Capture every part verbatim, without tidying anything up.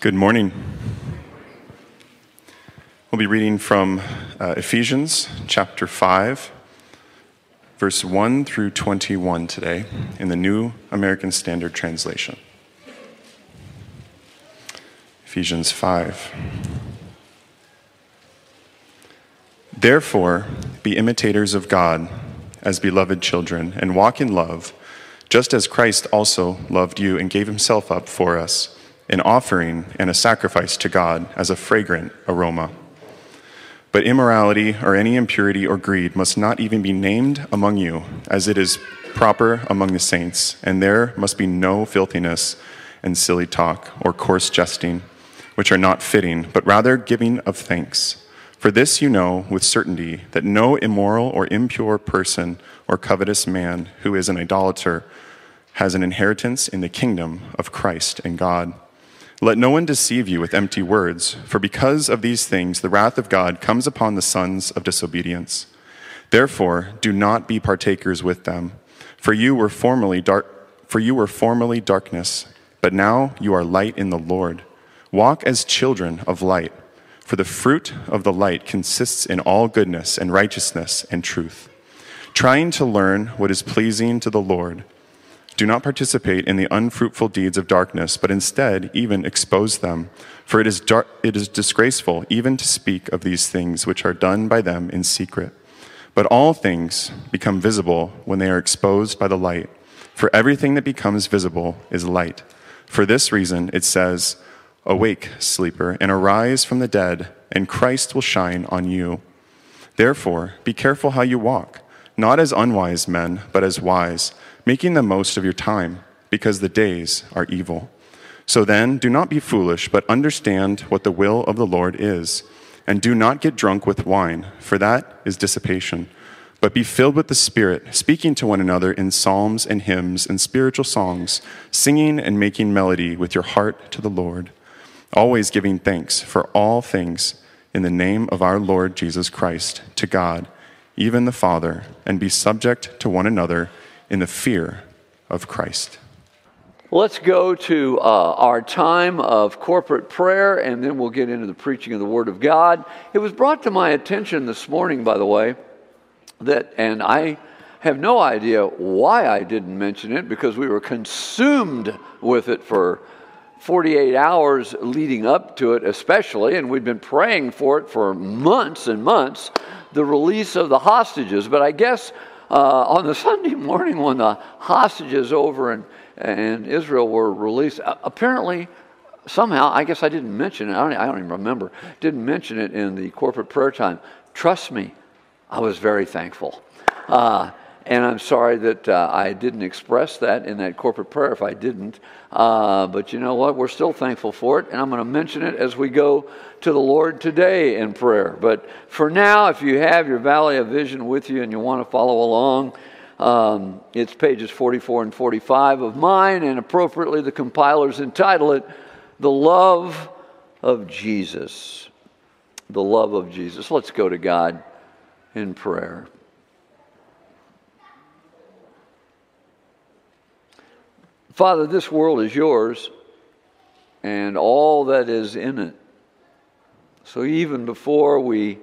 Good morning. We'll be reading from uh, Ephesians chapter five, verse one through twenty-one today in the New American Standard Translation. Ephesians five. Therefore, be imitators of God as beloved children, and walk in love, just as Christ also loved you and gave himself up for us, an offering and a sacrifice to God as a fragrant aroma. But immorality or any impurity or greed must not even be named among you, as it is proper among the saints, and there must be no filthiness and silly talk or coarse jesting, which are not fitting, but rather giving of thanks. For this you know with certainty, that no immoral or impure person or covetous man who is an idolater has an inheritance in the kingdom of Christ and God. Let no one deceive you with empty words, for because of these things the wrath of God comes upon the sons of disobedience. Therefore, do not be partakers with them, for you were formerly dark, for you were formerly darkness, but now you are light in the Lord. Walk as children of light, for the fruit of the light consists in all goodness and righteousness and truth, trying to learn what is pleasing to the Lord. Do not participate in the unfruitful deeds of darkness, but instead even expose them. For it is dar- it is disgraceful even to speak of these things which are done by them in secret. But all things become visible when they are exposed by the light. For everything that becomes visible is light. For this reason it says, "Awake, sleeper, and arise from the dead, and Christ will shine on you." Therefore, be careful how you walk, not as unwise men, but as wise, making the most of your time, because the days are evil. So then, do not be foolish, but understand what the will of the Lord is. And do not get drunk with wine, for that is dissipation. But be filled with the Spirit, speaking to one another in psalms and hymns and spiritual songs, singing and making melody with your heart to the Lord, always giving thanks for all things in the name of our Lord Jesus Christ, to God, even the Father, and be subject to one another in the fear of Christ. Let's go to uh, our time of corporate prayer, and then we'll get into the preaching of the Word of God. It was brought to my attention this morning, by the way, that, and I have no idea why I didn't mention it, because we were consumed with it for forty-eight hours leading up to it especially, and we'd been praying for it for months and months, the release of the hostages. But I guess Uh, on the Sunday morning when the hostages over in, in Israel were released, uh, apparently, somehow, I guess I didn't mention it, I don't, I don't even remember, didn't mention it in the corporate prayer time. Trust me, I was very thankful. Uh, and I'm sorry that uh, I didn't express that in that corporate prayer if I didn't. Uh, but you know what? We're still thankful for it, and I'm going to mention it as we go to the Lord today in prayer. But for now, if you have your Valley of Vision with you and you want to follow along, um, it's pages forty-four and forty-five of mine, and appropriately the compilers entitle it, "The Love of Jesus." The love of Jesus. Let's go to God in prayer. Father, this world is yours and all that is in it. So even before we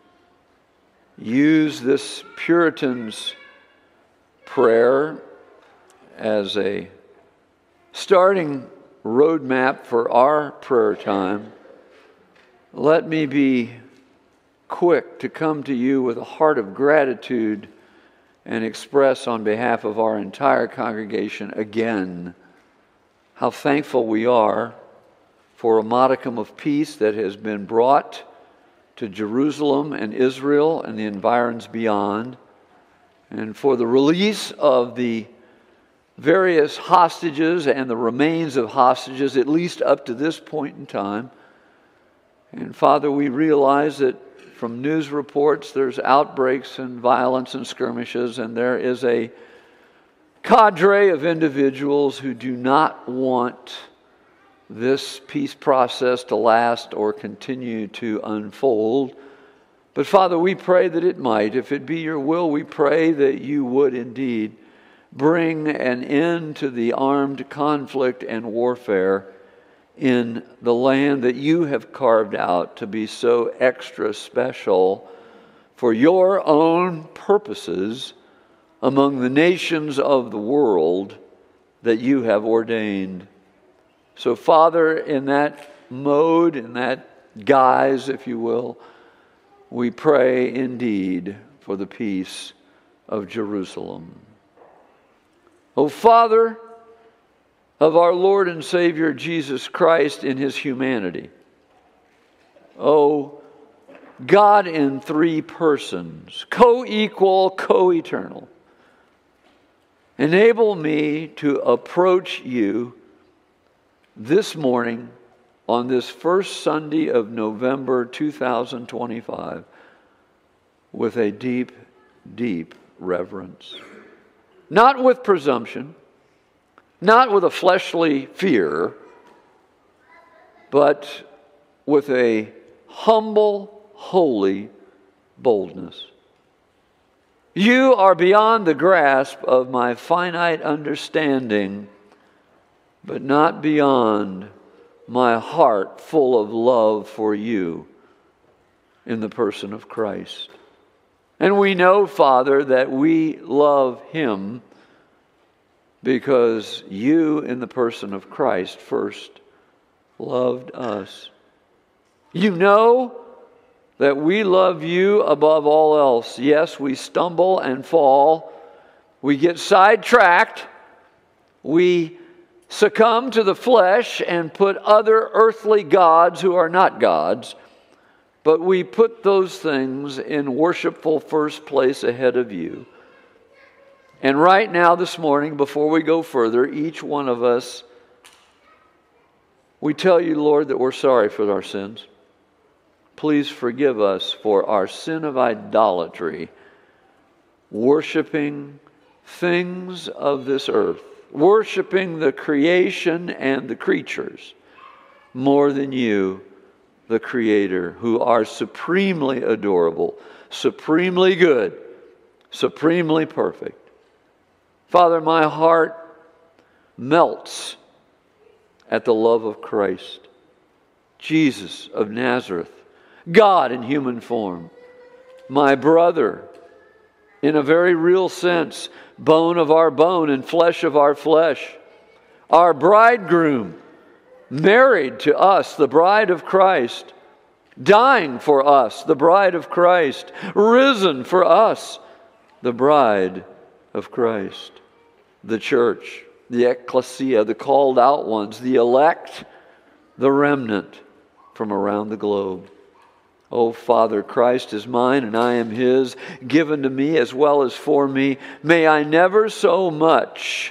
use this Puritan's prayer as a starting roadmap for our prayer time, let me be quick to come to you with a heart of gratitude and express on behalf of our entire congregation again how thankful we are for a modicum of peace that has been brought to Jerusalem and Israel and the environs beyond, and for the release of the various hostages and the remains of hostages, at least up to this point in time. And Father, we realize that from news reports, there's outbreaks and violence and skirmishes, and there is a cadre of individuals who do not want this peace process to last or continue to unfold. But Father, we pray that it might. If it be your will, we pray that you would indeed bring an end to the armed conflict and warfare in the land that you have carved out to be so extra special for your own purposes among the nations of the world that you have ordained. So, Father, in that mode, in that guise, if you will, we pray indeed for the peace of Jerusalem. O Father of our Lord and Savior Jesus Christ in his humanity, O God in three persons, co-equal, co-eternal, enable me to approach you this morning on this first Sunday of November two thousand twenty-five with a deep, deep reverence. Not with presumption, not with a fleshly fear, but with a humble, holy boldness. You are beyond the grasp of my finite understanding, but not beyond my heart full of love for you in the person of Christ. And we know, Father, that we love him because you in the person of Christ first loved us. You know that we love you above all else. Yes, we stumble and fall. We get sidetracked. We succumb to the flesh and put other earthly gods who are not gods, but we put those things in worshipful first place ahead of you. And right now, this morning, before we go further, each one of us, we tell you, Lord, that we're sorry for our sins. Please forgive us for our sin of idolatry, worshiping things of this earth, worshiping the creation and the creatures more than you, the Creator, who are supremely adorable, supremely good, supremely perfect. Father, my heart melts at the love of Christ, Jesus of Nazareth, God in human form, my brother, in a very real sense, bone of our bone and flesh of our flesh, our bridegroom, married to us, the bride of Christ, dying for us, the bride of Christ, risen for us, the bride of Christ, the church, the ecclesia, the called out ones, the elect, the remnant from around the globe. Oh, Father, Christ is mine and I am his, given to me as well as for me. May I never so much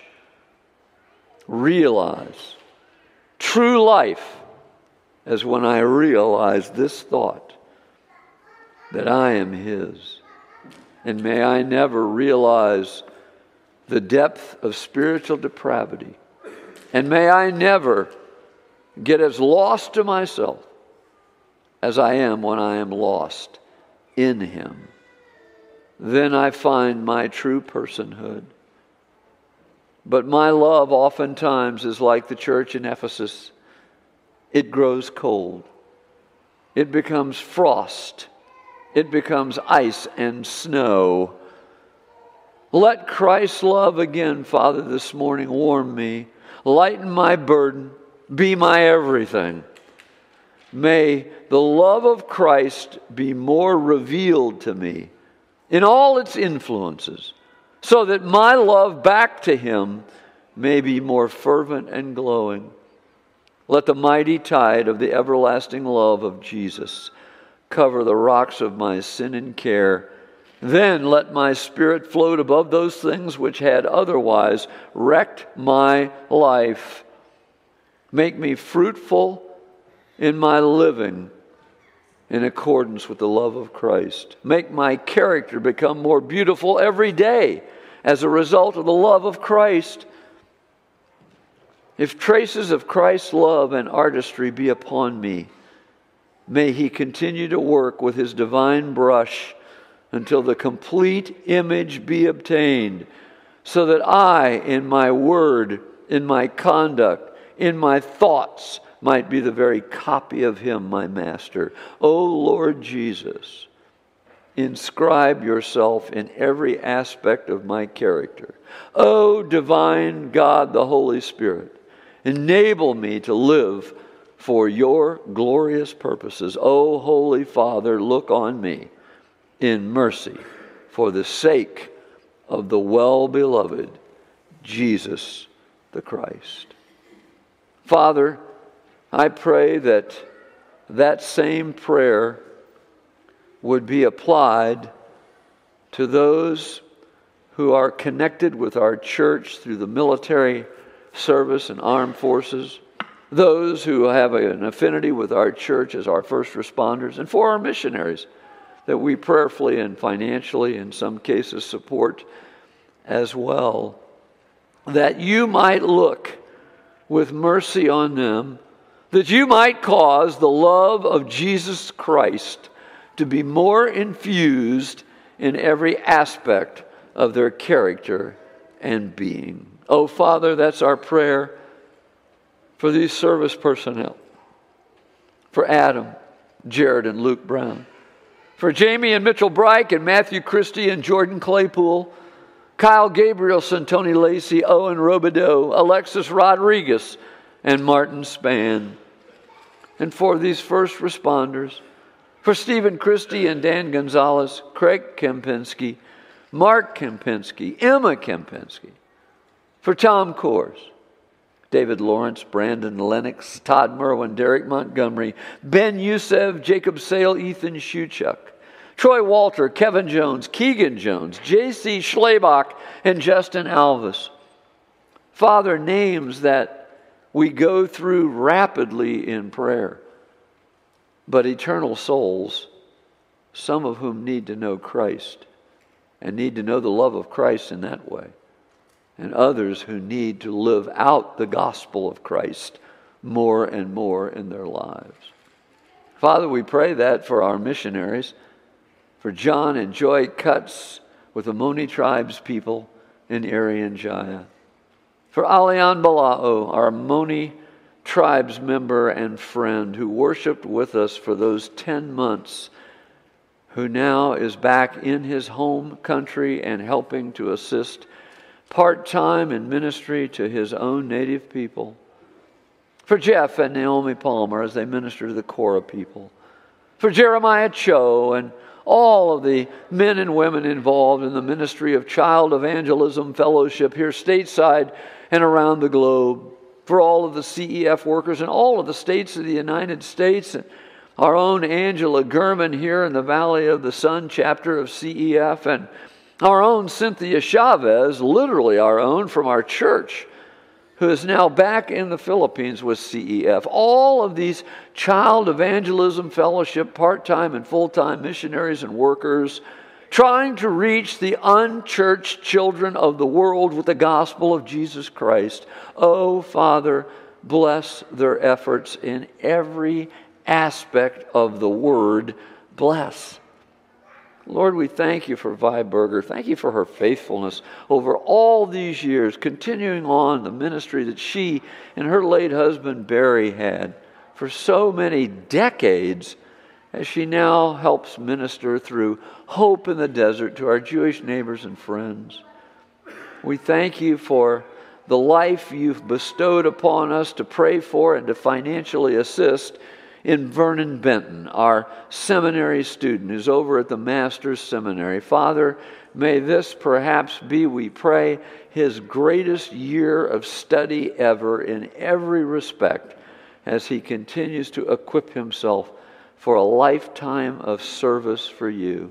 realize true life as when I realize this thought, that I am his. And may I never realize the depth of spiritual depravity. And may I never get as lost to myself as I am when I am lost in him. Then I find my true personhood. But my love oftentimes is like the church in Ephesus. It grows cold. It becomes frost. It becomes ice and snow. Let Christ's love again, Father, this morning warm me. Lighten my burden. Be my everything. May the love of Christ be more revealed to me in all its influences, so that my love back to him may be more fervent and glowing. Let the mighty tide of the everlasting love of Jesus cover the rocks of my sin and care. Then let my spirit float above those things which had otherwise wrecked my life. Make me fruitful in my living in accordance with the love of Christ. Make my character become more beautiful every day as a result of the love of Christ. If traces of Christ's love and artistry be upon me, may he continue to work with his divine brush until the complete image be obtained, so that I, in my word, in my conduct, in my thoughts, might be the very copy of him, my master. O Lord Jesus, inscribe yourself in every aspect of my character. O divine God, the Holy Spirit, enable me to live for your glorious purposes. O Holy Father, look on me in mercy for the sake of the well-beloved Jesus the Christ. Father, I pray that that same prayer would be applied to those who are connected with our church through the military service and armed forces, those who have an affinity with our church as our first responders, and for our missionaries that we prayerfully and financially, in some cases, support as well, that you might look with mercy on them, that you might cause the love of Jesus Christ to be more infused in every aspect of their character and being. Oh, Father, that's our prayer for these service personnel, for Adam, Jared, and Luke Brown, for Jamie and Mitchell Bryke and Matthew Christie and Jordan Claypool, Kyle Gabrielson, Tony Lacey, Owen Robideau, Alexis Rodriguez, and Martin Spann. And for these first responders, for Stephen Christie and Dan Gonzalez, Craig Kempinski, Mark Kempinski, Emma Kempinski, for Tom Kors, David Lawrence, Brandon Lennox, Todd Merwin, Derek Montgomery, Ben Youssef, Jacob Sale, Ethan Shuchuk, Troy Walter, Kevin Jones, Keegan Jones, J C Schlabach, and Justin Alvis. Father, names that we go through rapidly in prayer, but eternal souls, some of whom need to know Christ and need to know the love of Christ in that way, and others who need to live out the gospel of Christ more and more in their lives. Father, we pray that for our missionaries, for John and Joy Cutts with the Moni tribes people in Irian Jaya, for Alian Balao, our Moni tribes member and friend who worshiped with us for those ten months, who now is back in his home country and helping to assist part-time in ministry to his own native people. For Jeff and Naomi Palmer as they minister to the Korah people. For Jeremiah Cho and all of the men and women involved in the ministry of Child Evangelism Fellowship here stateside and around the globe. For all of the C E F workers in all of the states of the United States, and our own Angela Gurman here in the Valley of the Sun chapter of C E F, and our own Cynthia Chavez, literally our own from our church, who is now back in the Philippines with C E F. All of these Child Evangelism Fellowship part-time and full-time missionaries and workers trying to reach the unchurched children of the world with the gospel of Jesus Christ. Oh, Father, bless their efforts in every aspect of the word bless. Lord, we thank you for Vi Berger. Thank you for her faithfulness over all these years, continuing on the ministry that she and her late husband Barry had for so many decades, as she now helps minister through Hope in the Desert to our Jewish neighbors and friends. We thank you for the life you've bestowed upon us to pray for and to financially assist in Vernon Benton, our seminary student who's over at the Master's Seminary. Father, may this perhaps be, we pray, his greatest year of study ever in every respect as he continues to equip himself for a lifetime of service for you.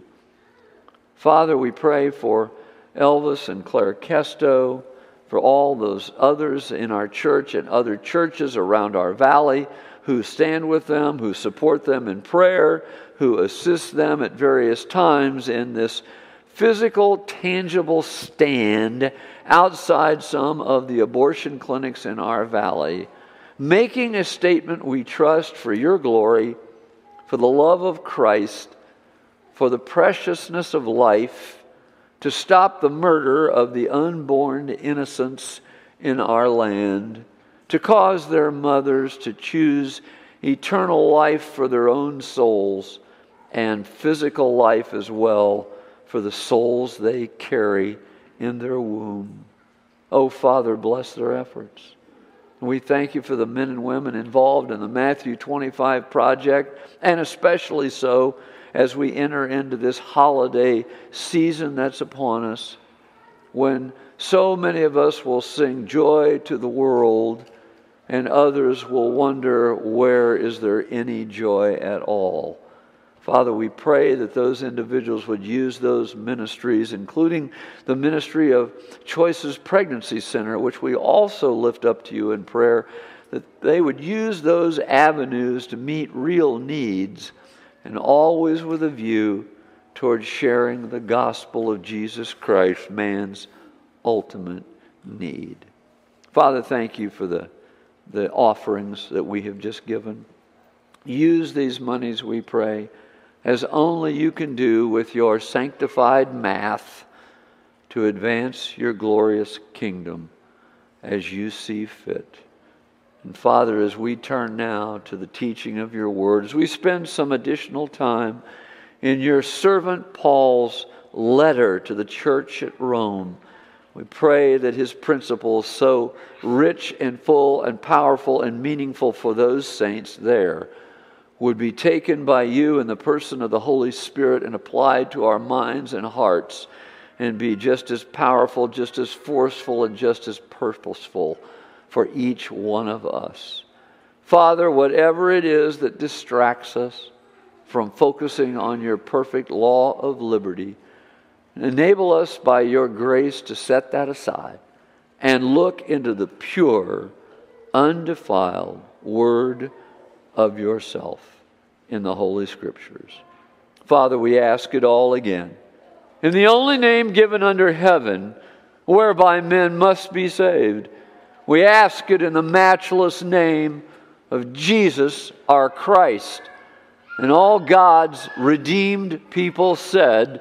Father, we pray for Elvis and Claire Kesto, for all those others in our church and other churches around our valley who stand with them, who support them in prayer, who assist them at various times in this physical, tangible stand outside some of the abortion clinics in our valley, making a statement we trust for your glory, for the love of Christ, for the preciousness of life, to stop the murder of the unborn innocents in our land, to cause their mothers to choose eternal life for their own souls and physical life as well for the souls they carry in their womb. Oh, Father, bless their efforts. We thank you for the men and women involved in the Matthew twenty-five project, and especially so as we enter into this holiday season that's upon us, when so many of us will sing joy to the world, and others will wonder, where is there any joy at all? Father, we pray that those individuals would use those ministries, including the ministry of Choices Pregnancy Center, which we also lift up to you in prayer, that they would use those avenues to meet real needs, and always with a view towards sharing the gospel of Jesus Christ, man's ultimate need. Father, thank you for the, the offerings that we have just given. Use these monies, we pray, as only you can do with your sanctified math to advance your glorious kingdom as you see fit. And Father, as we turn now to the teaching of your word, as we spend some additional time in your servant Paul's letter to the church at Rome, we pray that his principles, so rich and full and powerful and meaningful for those saints there, would be taken by you in the person of the Holy Spirit and applied to our minds and hearts, and be just as powerful, just as forceful, and just as purposeful for each one of us. Father, whatever it is that distracts us from focusing on your perfect law of liberty, enable us by your grace to set that aside and look into the pure, undefiled word of yourself in the Holy Scriptures. Father, we ask it all again in the only name given under heaven whereby men must be saved. We ask it in the matchless name of Jesus, our Christ. And all God's redeemed people said,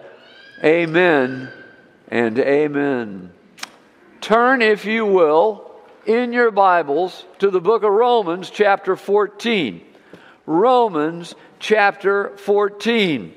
amen and amen. Turn, if you will, in your Bibles to the book of Romans chapter fourteen. Romans chapter fourteen.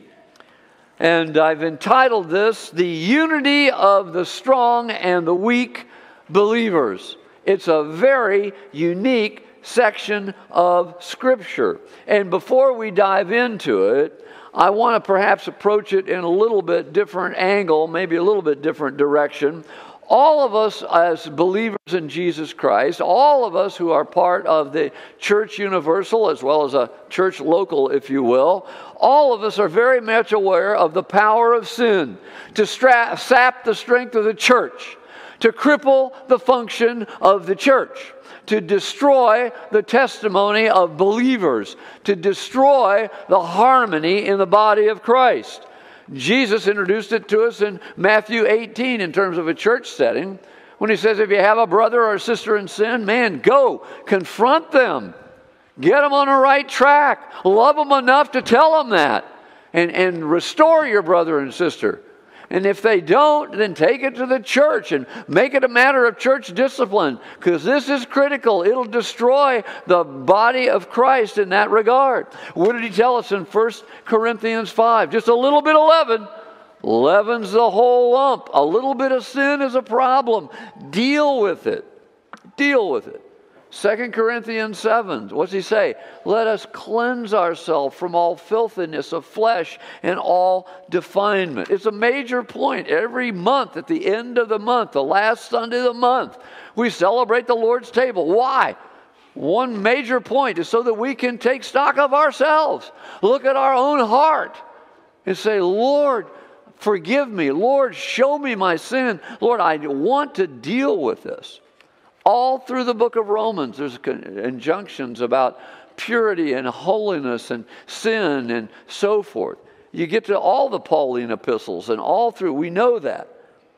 And I've entitled this, The Unity of the Strong and the Weak Believers. It's a very unique section of Scripture. And before we dive into it, I want to perhaps approach it in a little bit different angle, maybe a little bit different direction. All of us as believers in Jesus Christ, all of us who are part of the Church Universal as well as a church local, if you will, all of us are very much aware of the power of sin to stra- sap the strength of the church, to cripple the function of the church, to destroy the testimony of believers, to destroy the harmony in the body of Christ. Jesus introduced it to us in Matthew eighteen in terms of a church setting, when he says, if you have a brother or a sister in sin, man, go, confront them. Get them on the right track. Love them enough to tell them that. And, and restore your brother and sister. And if they don't, then take it to the church and make it a matter of church discipline, because this is critical. It'll destroy the body of Christ in that regard. What did he tell us in First Corinthians five? Just a little bit of leaven leavens the whole lump. A little bit of sin is a problem. Deal with it. Deal with it. Second Corinthians seven, what's he say? Let us cleanse ourselves from all filthiness of flesh and all defilement. It's a major point. Every month, at the end of the month, the last Sunday of the month, we celebrate the Lord's table. Why? One major point is so that we can take stock of ourselves. Look at our own heart and say, Lord, forgive me. Lord, show me my sin. Lord, I want to deal with this. All through the book of Romans, there's injunctions about purity and holiness and sin and so forth. You get to all the Pauline epistles and all through, we know that.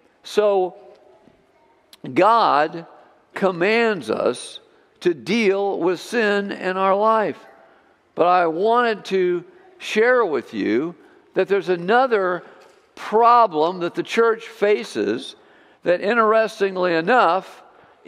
So God commands us to deal with sin in our life. But I wanted to share with you that there's another problem that the church faces that, interestingly enough,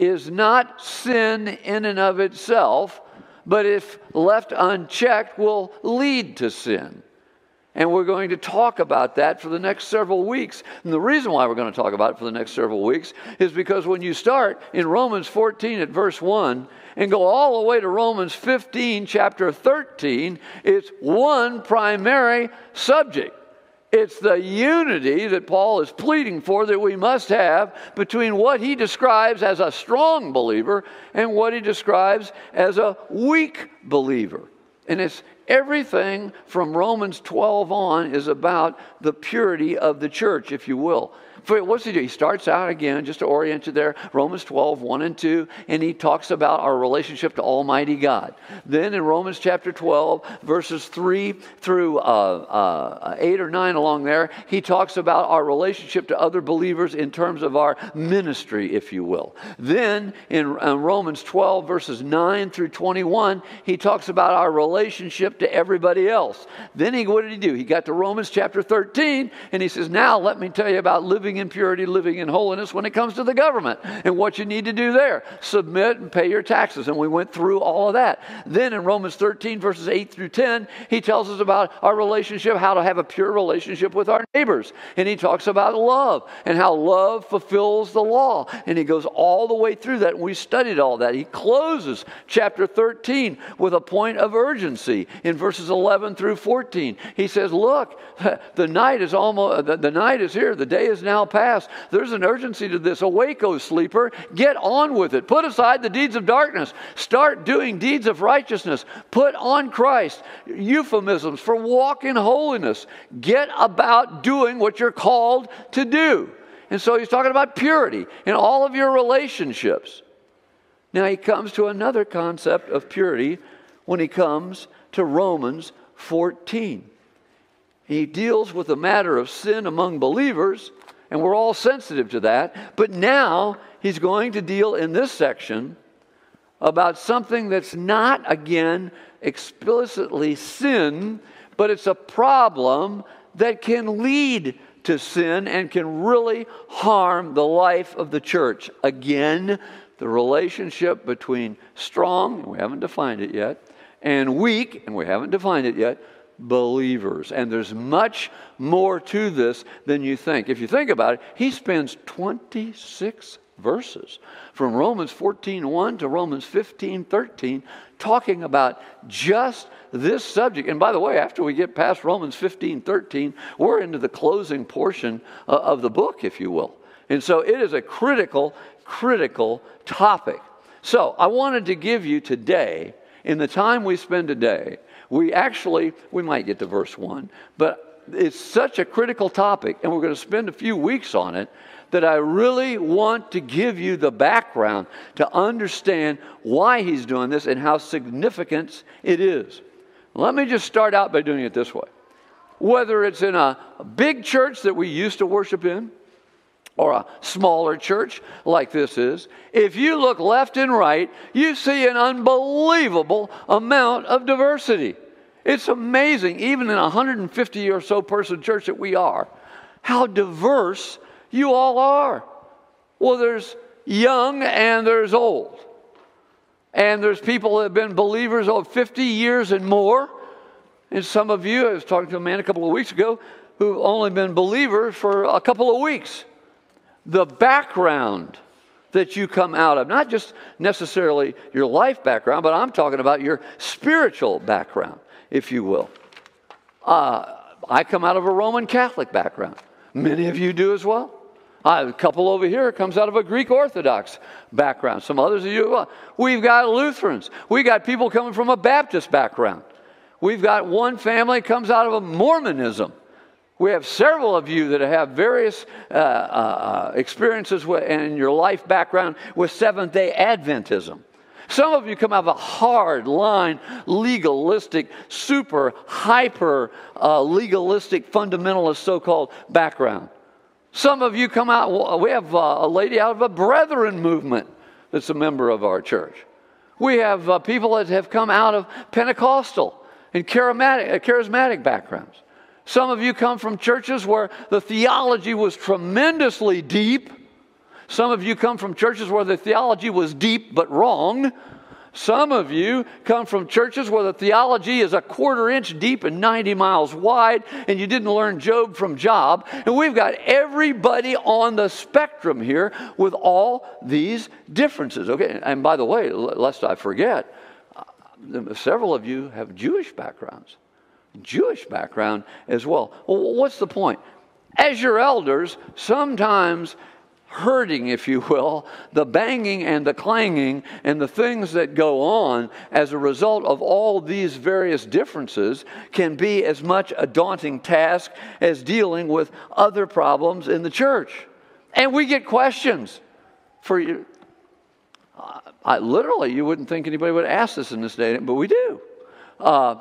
is not sin in and of itself, but if left unchecked will lead to sin. And we're going to talk about that for the next several weeks. And the reason why we're going to talk about it for the next several weeks is because when you start in Romans fourteen at verse one and go all the way to Romans fifteen, chapter thirteen, it's one primary subject. It's the unity that Paul is pleading for that we must have between what he describes as a strong believer and what he describes as a weak believer. And it's everything from Romans twelve on is about the purity of the church, if you will. For what's he do? He starts out again, just to orient you there, Romans twelve, one and two, and he talks about our relationship to Almighty God. Then in Romans chapter twelve, verses three through uh, uh, eight or nine along there, he talks about our relationship to other believers in terms of our ministry, if you will. Then in uh, Romans twelve, verses nine through twenty-one, he talks about our relationship to everybody else. Then he, what did he do? He got to Romans chapter thirteen, and he says, now let me tell you about living in purity, living in holiness when it comes to the government and what you need to do there. Submit and pay your taxes. And we went through all of that. Then in Romans thirteen, verses eight through ten, he tells us about our relationship, how to have a pure relationship with our neighbors. And he talks about love and how love fulfills the law. And he goes all the way through that. And we studied all that. He closes chapter thirteen with a point of urgency in verses eleven through fourteen. He says, look, the night is almost, the, the night is here. The day is now past. There's an urgency to this. Awake, O sleeper. Get on with it. Put aside the deeds of darkness. Start doing deeds of righteousness. Put on Christ. Euphemisms for walk in holiness. Get about doing what you're called to do. And so he's talking about purity in all of your relationships. Now he comes to another concept of purity when he comes to Romans fourteen. He deals with the matter of sin among believers, and we're all sensitive to that. But now he's going to deal in this section about something that's not, again, explicitly sin, but it's a problem that can lead to sin and can really harm the life of the church. Again, the relationship between strong, and we haven't defined it yet, and weak, and we haven't defined it yet, believers. And there's much more to this than you think. If you think about it, he spends twenty-six verses from Romans fourteen one to Romans fifteen thirteen talking about just this subject. And by the way, after we get past Romans fifteen thirteen, we're into the closing portion of the book, if you will. And so it is a critical, critical topic. So I wanted to give you today, in the time we spend today, we actually, we might get to verse one, but it's such a critical topic, and we're going to spend a few weeks on it, that I really want to give you the background to understand why he's doing this and how significant it is. Let me just start out by doing it this way. Whether it's in a big church that we used to worship in, or a smaller church like this is, if you look left and right, you see an unbelievable amount of diversity. It's amazing, even in a one hundred fifty or so person church that we are, how diverse you all are. Well, there's young and there's old. And there's people that have been believers over fifty years and more. And some of you, I was talking to a man a couple of weeks ago, who've only been believers for a couple of weeks. The background that you come out of, not just necessarily your life background, but I'm talking about your spiritual background, if you will. Uh, I come out of a Roman Catholic background. Many of you do as well. Uh, a couple over here comes out of a Greek Orthodox background. Some others of you, uh, we've got Lutherans. We've got people coming from a Baptist background. We've got one family comes out of a Mormonism. We have several of you that have various uh, uh, experiences with, in your life background with Seventh-day Adventism. Some of you come out of a hard-line, legalistic, super, hyper, uh, legalistic, fundamentalist so-called background. Some of you come out, we have uh, a lady out of a Brethren movement that's a member of our church. We have uh, people that have come out of Pentecostal and charismatic, uh, charismatic backgrounds. Some of you come from churches where the theology was tremendously deep. Some of you come from churches where the theology was deep but wrong. Some of you come from churches where the theology is a quarter inch deep and ninety miles wide, and you didn't learn Job from Job. And we've got everybody on the spectrum here with all these differences. Okay, and by the way, lest I forget, uh, several of you have Jewish backgrounds. Jewish background as well. Well, what's the point? As your elders, sometimes hurting, if you will, the banging and the clanging and the things that go on as a result of all these various differences can be as much a daunting task as dealing with other problems in the church. And we get questions for you. I, literally, you wouldn't think anybody would ask this in this day, but we do. Uh,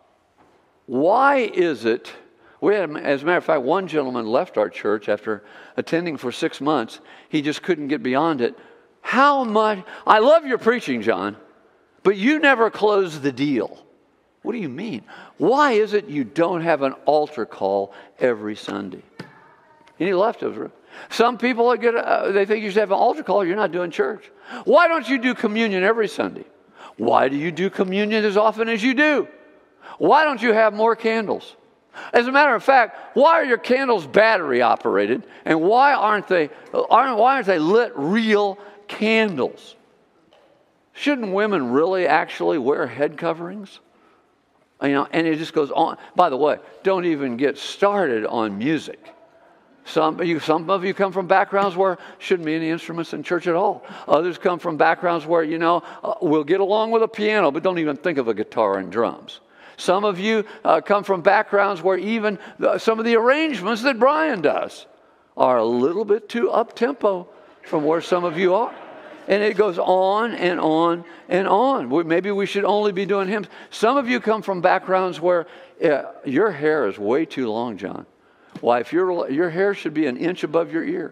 why is it... We had, as a matter of fact, one gentleman left our church after attending for six months. He just couldn't get beyond it. How much, I love your preaching, John, but you never close the deal. What do you mean? Why is it you don't have an altar call every Sunday? And he left us. Some people get, uh, they think you should have an altar call. You're not doing church. Why don't you do communion every Sunday? Why do you do communion as often as you do? Why don't you have more candles? As a matter of fact, why are your candles battery operated, and why aren't they aren't why aren't they lit real candles? Shouldn't women really actually wear head coverings? You know, and it just goes on. By the way, don't even get started on music. Some you, some of you come from backgrounds where shouldn't be any instruments in church at all. Others come from backgrounds where, you know, uh, we'll get along with a piano, but don't even think of a guitar and drums. Some of you uh, come from backgrounds where even the, some of the arrangements that Brian does are a little bit too up-tempo from where some of you are. And it goes on and on and on. We, maybe we should only be doing hymns. Some of you come from backgrounds where uh, your hair is way too long, John. Why, if your your hair should be an inch above your ear.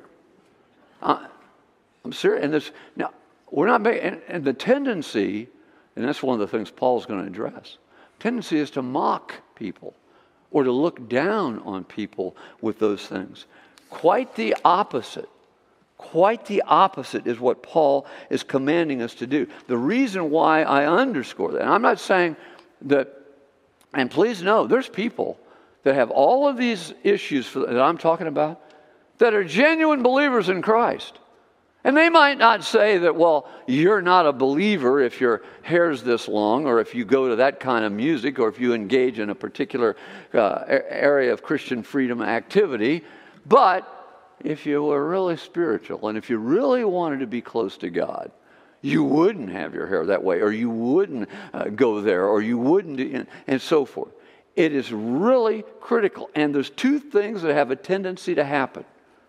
Uh, I'm serious. And this, now, we're not making, and, and the tendency, and that's one of the things Paul's going to address, tendency is to mock people or to look down on people with those things. Quite the opposite. Quite the opposite is what Paul is commanding us to do. The reason why I underscore that, and I'm not saying that, and please know, there's people that have all of these issues for, that I'm talking about that are genuine believers in Christ. And they might not say that, well, you're not a believer if your hair's this long, or if you go to that kind of music, or if you engage in a particular uh, area of Christian freedom activity. But if you were really spiritual, and if you really wanted to be close to God, you wouldn't have your hair that way, or you wouldn't uh, go there, or you wouldn't, do, and so forth. It is really critical. And there's two things that have a tendency to happen.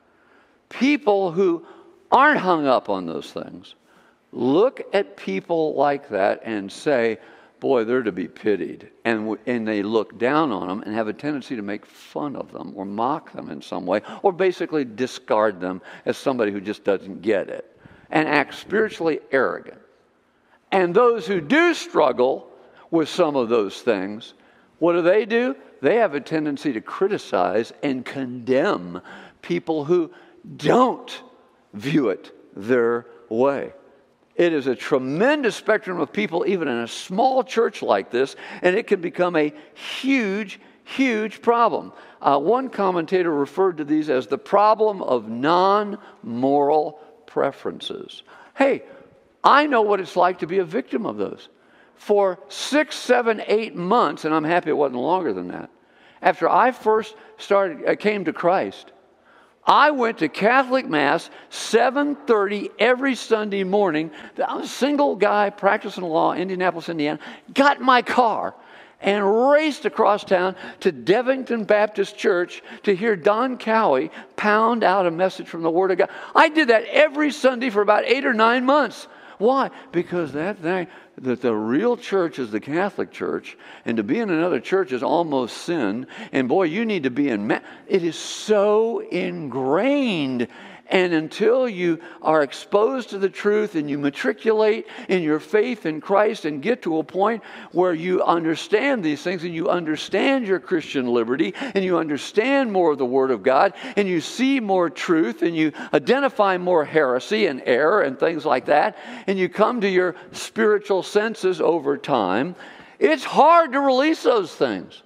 People who aren't hung up on those things look at people like that and say, boy, they're to be pitied. And, and they look down on them and have a tendency to make fun of them or mock them in some way, or basically discard them as somebody who just doesn't get it and act spiritually arrogant. And those who do struggle with some of those things, what do they do? They have a tendency to criticize and condemn people who don't view it their way. It is a tremendous spectrum of people, even in a small church like this, and it can become a huge, huge problem. Uh, one commentator referred to these as the problem of non-moral preferences. Hey, I know what it's like to be a victim of those. For six, seven, eight months, and I'm happy it wasn't longer than that, after I first started, I came to Christ, I went to Catholic Mass seven thirty every Sunday morning. I'm a single guy practicing law in Indianapolis, Indiana. Got in my car and raced across town to Devington Baptist Church to hear Don Cowie pound out a message from the Word of God. I did that every Sunday for about eight or nine months. Why? Because that thing, that the real church is the Catholic Church, and to be in another church is almost sin. And boy, you need to be in. Ma- it is so ingrained, And until you are exposed to the truth and you matriculate in your faith in Christ and get to a point where you understand these things and you understand your Christian liberty and you understand more of the Word of God and you see more truth and you identify more heresy and error and things like that, and you come to your spiritual senses over time, it's hard to release those things.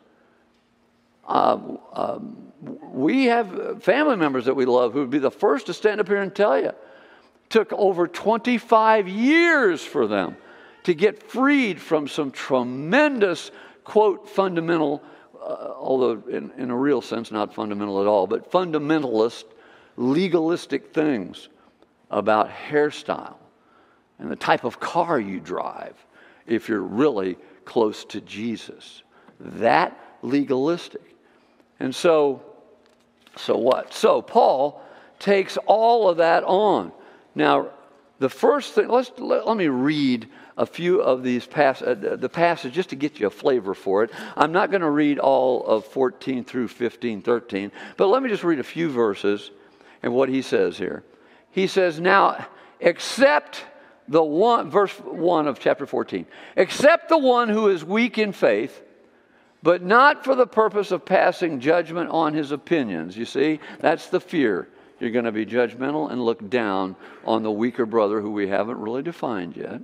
Uh, um, we have family members that we love who would be the first to stand up here and tell you. It took over twenty-five years for them to get freed from some tremendous, quote, fundamental, uh, although in, in a real sense not fundamental at all, but fundamentalist, legalistic things about hairstyle and the type of car you drive if you're really close to Jesus. That legalistic. And so, so what? So Paul takes all of that on. Now, the first thing, let's, let, let me read a few of these, pass, uh, the passage just to get you a flavor for it. I'm not going to read all of fourteen through fifteen, thirteen, but let me just read a few verses and what he says here. He says, now, except the one, verse one of chapter fourteen, except the one who is weak in faith, but not for the purpose of passing judgment on his opinions. You see, that's the fear. You're going to be judgmental and look down on the weaker brother who we haven't really defined yet.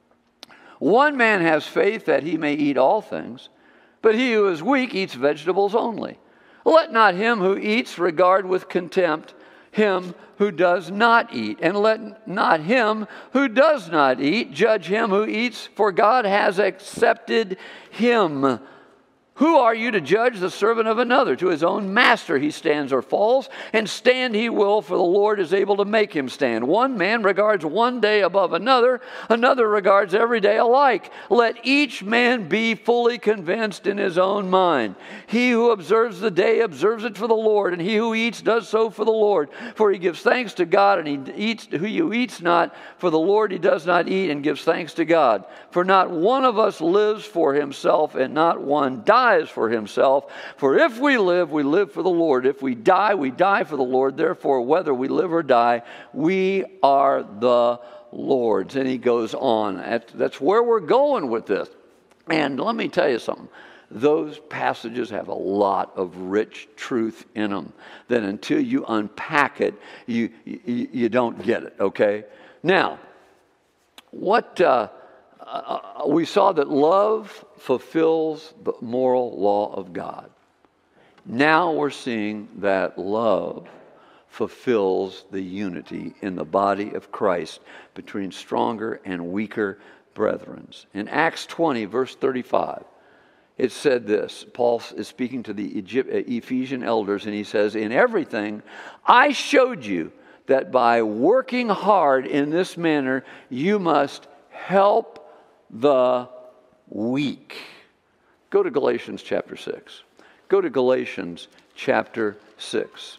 One man has faith that he may eat all things, but he who is weak eats vegetables only. Let not him who eats regard with contempt him who does not eat, and let not him who does not eat judge him who eats, for God has accepted him. Who are you to judge the servant of another? To his own master he stands or falls, and stand he will, for the Lord is able to make him stand. One man regards one day above another, another regards every day alike. Let each man be fully convinced in his own mind. He who observes the day observes it for the Lord, and he who eats does so for the Lord. For he gives thanks to God, and he eats who who eats not for the Lord he does not eat, and gives thanks to God. For not one of us lives for himself, and not one dies for himself. For if we live, we live for the Lord. If we die, we die for the Lord. Therefore, whether we live or die, we are the Lord's. And he goes on. That's where we're going with this. And let me tell you something. Those passages have a lot of rich truth in them that until you unpack it, you, you, you don't get it, okay? Now, what... Uh, Uh, we saw that love fulfills the moral law of God. Now we're seeing that love fulfills the unity in the body of Christ between stronger and weaker brethren. In Acts twenty, verse thirty-five, it said this. Paul is speaking to the Egypt, Ephesian elders, and he says, in everything I showed you that by working hard in this manner, you must help the weak. Go to Galatians chapter six. Go to Galatians chapter six.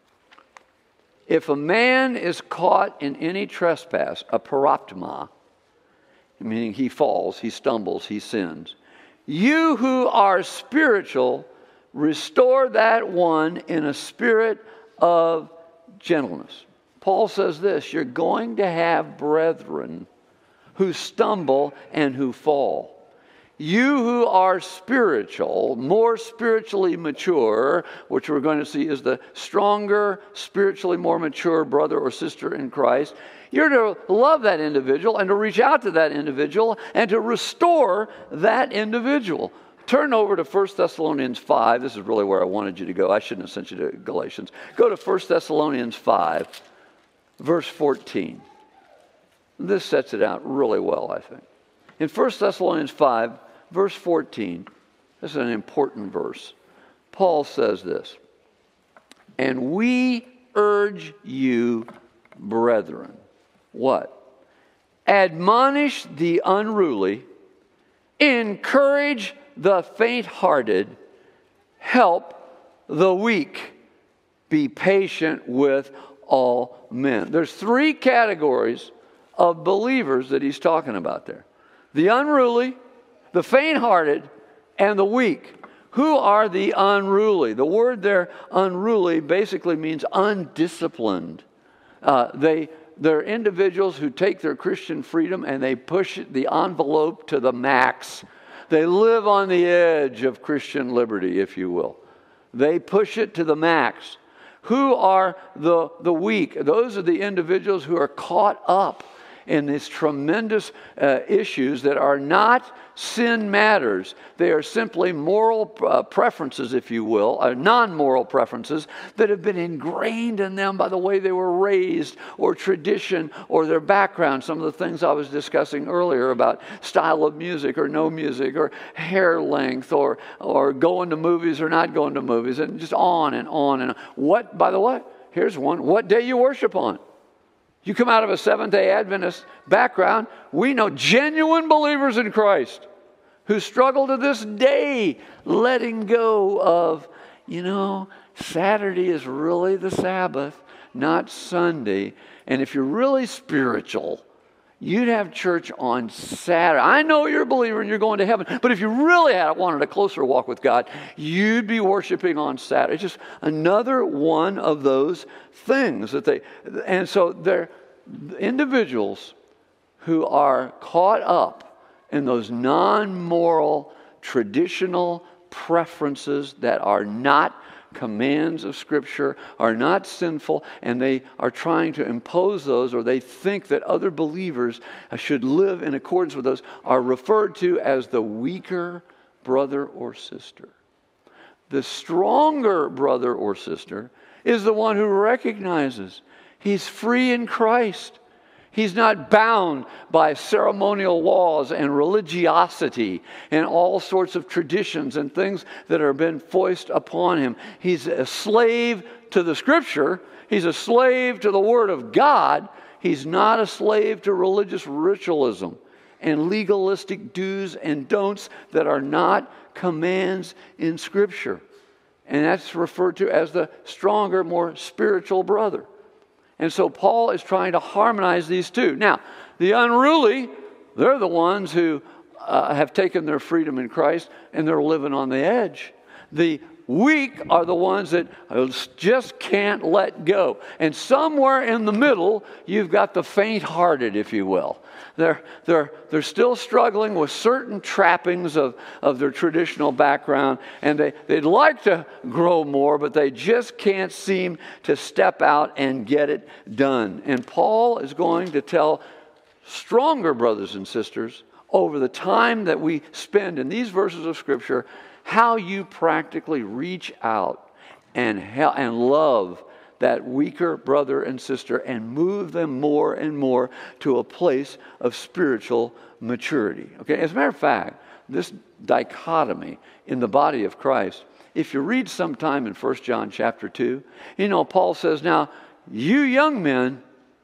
If a man is caught in any trespass, a paraptoma, meaning he falls, he stumbles, he sins, you who are spiritual, restore that one in a spirit of gentleness. Paul says this, you're going to have brethren who stumble and who fall. You who are spiritual, more spiritually mature, which we're going to see is the stronger, spiritually more mature brother or sister in Christ, you're to love that individual and to reach out to that individual and to restore that individual. Turn over to First Thessalonians five. This is really where I wanted you to go. I shouldn't have sent you to Galatians. Go to First Thessalonians five, verse fourteen. This sets it out really well, I think. In First Thessalonians five, verse fourteen, this is an important verse. Paul says this, and we urge you, brethren, what? Admonish the unruly, encourage the faint-hearted, help the weak, be patient with all men. There's three categories of believers that he's talking about there. The unruly, the faint-hearted, and the weak. Who are the unruly? The word there, unruly, basically means undisciplined. Uh, they, they're individuals who take their Christian freedom and they push the envelope to the max. They live on the edge of Christian liberty, if you will. They push it to the max. Who are the, the weak? Those are the individuals who are caught up in these tremendous uh, issues that are not sin matters. They are simply moral uh, preferences, if you will, uh, non-moral preferences that have been ingrained in them by the way they were raised or tradition or their background. Some of the things I was discussing earlier about style of music or no music or hair length or, or going to movies or not going to movies and just on and on and on. What, by the way, here's one, what day you worship on. You come out of a Seventh-day Adventist background, we know genuine believers in Christ who struggle to this day letting go of, you know, Saturday is really the Sabbath, not Sunday. And if you're really spiritual, you'd have church on Saturday. I know you're a believer and you're going to heaven, but if you really had wanted a closer walk with God, you'd be worshiping on Saturday. It's just another one of those things that they, and so they're individuals who are caught up in those non-moral, traditional preferences that are not commands of Scripture, are not sinful, and they are trying to impose those, or they think that other believers should live in accordance with those, are referred to as the weaker brother or sister. The stronger brother or sister is the one who recognizes he's free in Christ. He's not bound by ceremonial laws and religiosity and all sorts of traditions and things that are been foisted upon him. He's a slave to the Scripture. He's a slave to the Word of God. He's not a slave to religious ritualism and legalistic do's and don'ts that are not commands in Scripture. And that's referred to as the stronger, more spiritual brother. And so Paul is trying to harmonize these two. Now, the unruly, they're the ones who uh, have taken their freedom in Christ and they're living on the edge. The weak are the ones that just can't let go. And somewhere in the middle, you've got the faint-hearted, if you will. They're, they're, they're still struggling with certain trappings of, of their traditional background, and they, they'd like to grow more, but they just can't seem to step out and get it done. And Paul is going to tell stronger brothers and sisters over the time that we spend in these verses of Scripture how you practically reach out and help and love that weaker brother and sister and move them more and more to a place of spiritual maturity. Okay, as a matter of fact, this dichotomy in the body of Christ, if you read sometime in First John chapter two, you know, Paul says, now, you young men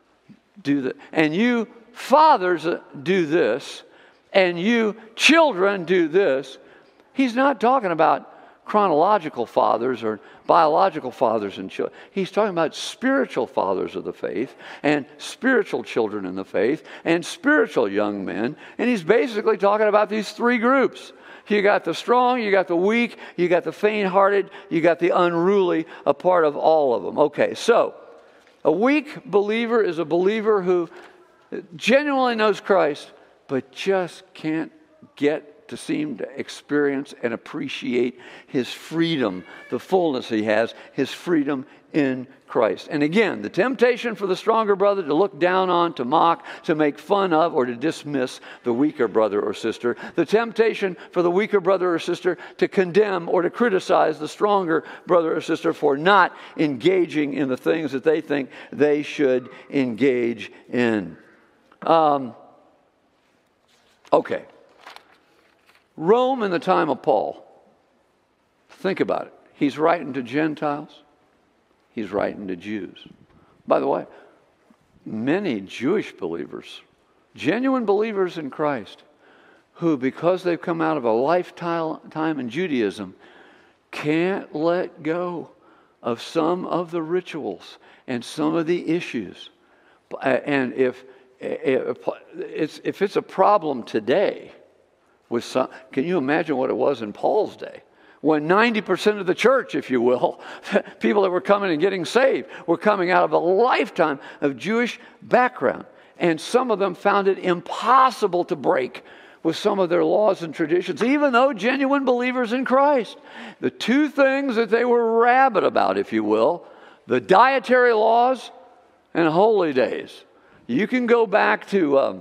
do that, and you fathers do this, and you children do this. He's not talking about chronological fathers or biological fathers and children. He's talking about spiritual fathers of the faith and spiritual children in the faith and spiritual young men. And he's basically talking about these three groups. You got the strong, you got the weak, you got the faint-hearted, you got the unruly, a part of all of them. Okay, so a weak believer is a believer who genuinely knows Christ, but just can't get to seem to experience and appreciate his freedom, the fullness he has, his freedom in Christ. And again, the temptation for the stronger brother to look down on, to mock, to make fun of, or to dismiss the weaker brother or sister. The temptation for the weaker brother or sister to condemn or to criticize the stronger brother or sister for not engaging in the things that they think they should engage in. Um, okay. Rome in the time of Paul, think about it. He's writing to Gentiles. He's writing to Jews. By the way, many Jewish believers, genuine believers in Christ, who, because they've come out of a lifetime in Judaism, can't let go of some of the rituals and some of the issues. And if, if, it's, if it's a problem today, with some, can you imagine what it was in Paul's day? when ninety percent of the church, if you will, people that were coming and getting saved, were coming out of a lifetime of Jewish background. And some of them found it impossible to break with some of their laws and traditions, even though genuine believers in Christ. The two things that they were rabid about, if you will, the dietary laws and holy days. You can go back to, um,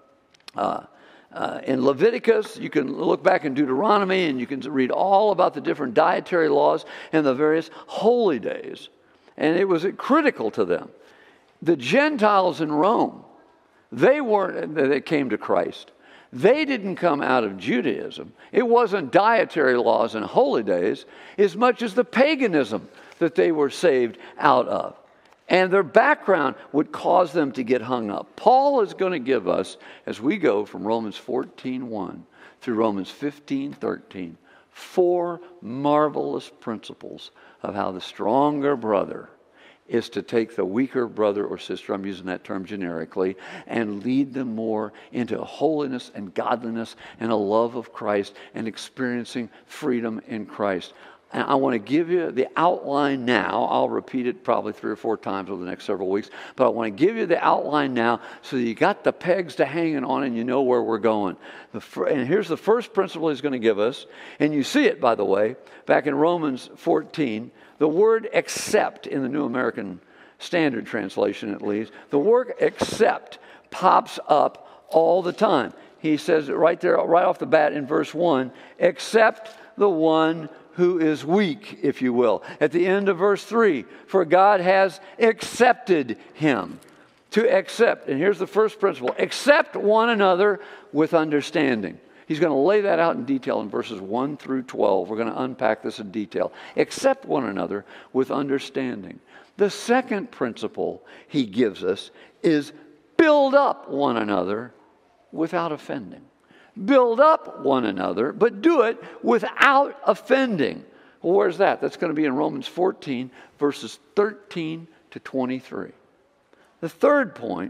uh, uh, in Leviticus, you can look back in Deuteronomy, and you can read all about the different dietary laws and the various holy days. And it was critical to them. The Gentiles in Rome, they weren't, that came to Christ. They didn't come out of Judaism. It wasn't dietary laws and holy days as much as the paganism that they were saved out of. And their background would cause them to get hung up. Paul is going to give us, as we go from Romans fourteen one through Romans fifteen thirteen, four marvelous principles of how the stronger brother is to take the weaker brother or sister, I'm using that term generically, and lead them more into holiness and godliness and a love of Christ and experiencing freedom in Christ. And I want to give you the outline now. I'll repeat it probably three or four times over the next several weeks, but I want to give you the outline now so that you got the pegs to hanging on and you know where we're going. The fir- and here's the first principle he's going to give us, and you see it, by the way, back in Romans fourteen. The word accept in the New American Standard Translation, at least, the word accept pops up all the time. He says it right there, right off the bat in verse one, accept the one who is weak, if you will. At the end of verse three, for God has accepted him. To accept, and here's the first principle, accept one another with understanding. He's going to lay that out in detail in verses one through twelve. We're going to unpack this in detail. Accept one another with understanding. The second principle he gives us is build up one another without offending. Build up one another, but do it without offending. Well, where's that? That's going to be in Romans fourteen, verses thirteen to twenty-three. The third point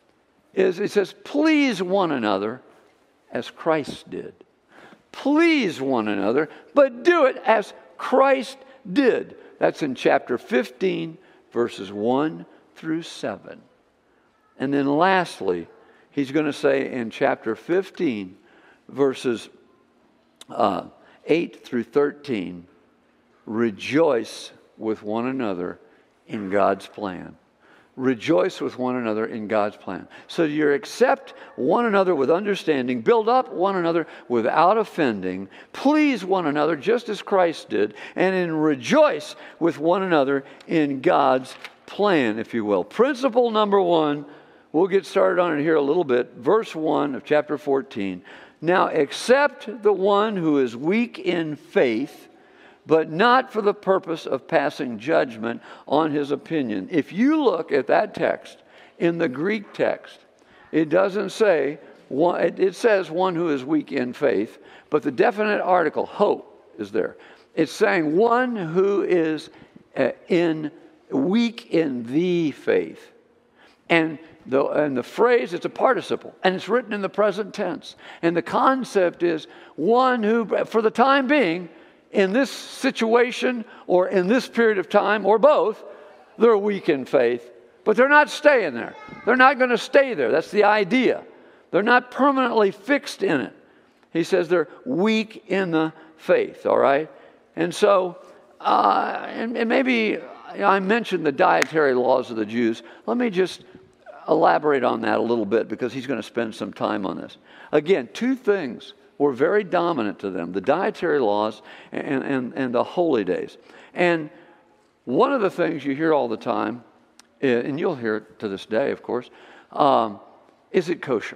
is it says, please one another as Christ did. Please one another, but do it as Christ did. That's in chapter fifteen, verses one through seven. And then lastly, he's going to say in chapter fifteen, verses uh, eight through thirteen, rejoice with one another in God's plan. Rejoice with one another in God's plan. So you accept one another with understanding, build up one another without offending, please one another just as Christ did, and in rejoice with one another in God's plan, if you will. Principle number one, we'll get started on it here a little bit. Verse one of chapter fourteen. Now accept the one who is weak in faith, but not for the purpose of passing judgment on his opinion. If you look at that text, in the Greek text, it doesn't say, one, it says one who is weak in faith, but the definite article, hope, is there. It's saying one who is uh, in weak in the faith. And the, and the phrase, it's a participle, and it's written in the present tense. And the concept is one who, for the time being, in this situation or in this period of time, or both, they're weak in faith, but they're not staying there. They're not going to stay there. That's the idea. They're not permanently fixed in it. He says they're weak in the faith, all right? And so, uh, and, and maybe I mentioned the dietary laws of the Jews. Let me just elaborate on that a little bit because he's going to spend some time on this. Again, two things were very dominant to them, the dietary laws and, and, and the holy days. And one of the things you hear all the time, and you'll hear it to this day, of course, um, is it kosher?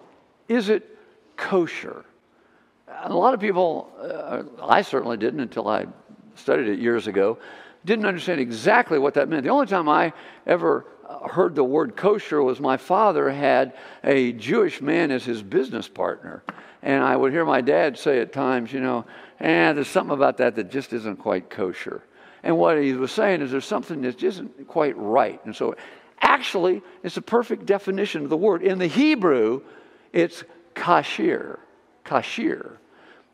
Is it kosher? And a lot of people, uh, I certainly didn't until I studied it years ago, didn't understand exactly what that meant. The only time I ever heard the word kosher was my father had a Jewish man as his business partner. And I would hear my dad say at times, you know, eh, there's something about that that just isn't quite kosher. And what he was saying is there's something that isn't quite right. And so actually, it's a perfect definition of the word. In the Hebrew, it's kashir, kashir.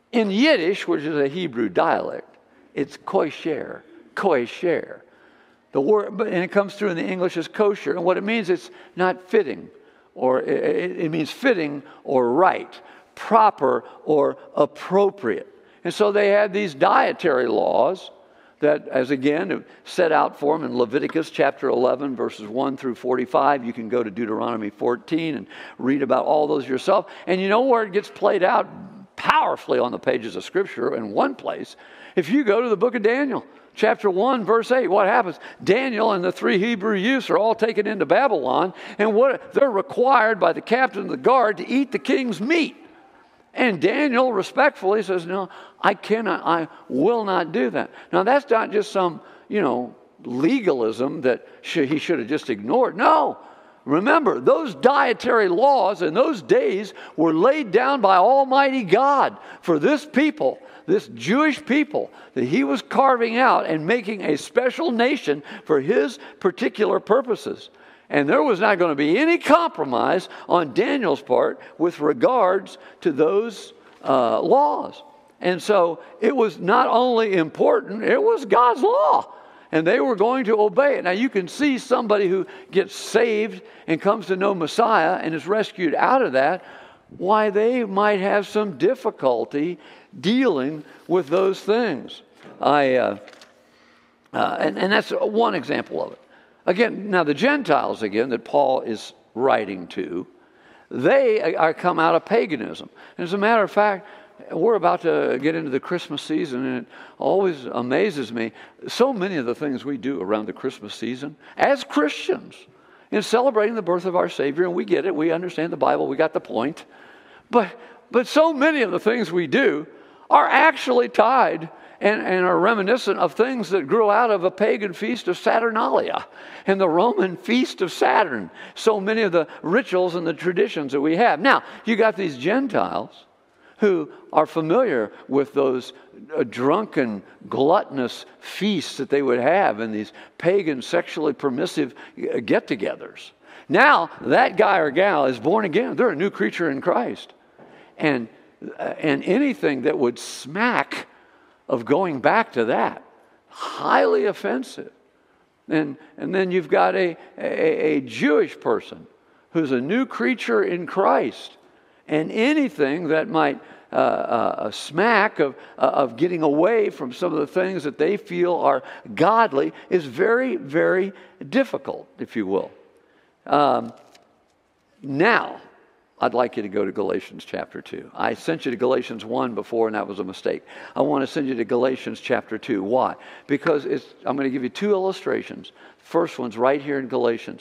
In Yiddish, which is a Hebrew dialect, it's kosher, kosher. The word, but and it comes through in the English as kosher, and what it means, it's not fitting, or it, it means fitting or right, proper or appropriate. And so they had these dietary laws that, as again, set out for them in Leviticus chapter eleven, verses one through forty-five. You can go to Deuteronomy fourteen and read about all those yourself. And you know where it gets played out powerfully on the pages of Scripture in one place? If you go to the book of Daniel, chapter one, verse eight, what happens? Daniel and the three Hebrew youths are all taken into Babylon, and what they're required by the captain of the guard to eat the king's meat. And Daniel respectfully says, no, I cannot, I will not do that. Now, that's not just some, you know, legalism that sh- he should have just ignored. No. Remember, those dietary laws in those days were laid down by Almighty God for this people, this Jewish people that he was carving out and making a special nation for his particular purposes. And there was not going to be any compromise on Daniel's part with regards to those uh, laws. And so it was not only important, it was God's law. And they were going to obey it. Now you can see somebody who gets saved and comes to know Messiah and is rescued out of that, why they might have some difficulty dealing with those things. I uh, uh, and, and that's one example of it. Again, now the Gentiles, again, that Paul is writing to, they are come out of paganism. And as a matter of fact, we're about to get into the Christmas season, and it always amazes me, so many of the things we do around the Christmas season, as Christians, in celebrating the birth of our Savior, and we get it, we understand the Bible, we got the point, but, but so many of the things we do are actually tied And, and are reminiscent of things that grew out of a pagan feast of Saturnalia and the Roman feast of Saturn. So many of the rituals and the traditions that we have. Now, you got these Gentiles who are familiar with those uh, drunken, gluttonous feasts that they would have in these pagan, sexually permissive uh, get-togethers. Now, that guy or gal is born again. They're a new creature in Christ. And, uh, and anything that would smack of going back to that, highly offensive. And, and then you've got a, a, a Jewish person who's a new creature in Christ. And anything that might uh, uh, smack of, uh, of getting away from some of the things that they feel are godly is very, very difficult, if you will. Um, now, I'd like you to go to Galatians chapter two. I sent you to Galatians one before, and that was a mistake. I want to send you to Galatians chapter two. Why? Because it's, I'm going to give you two illustrations. First one's right here in Galatians.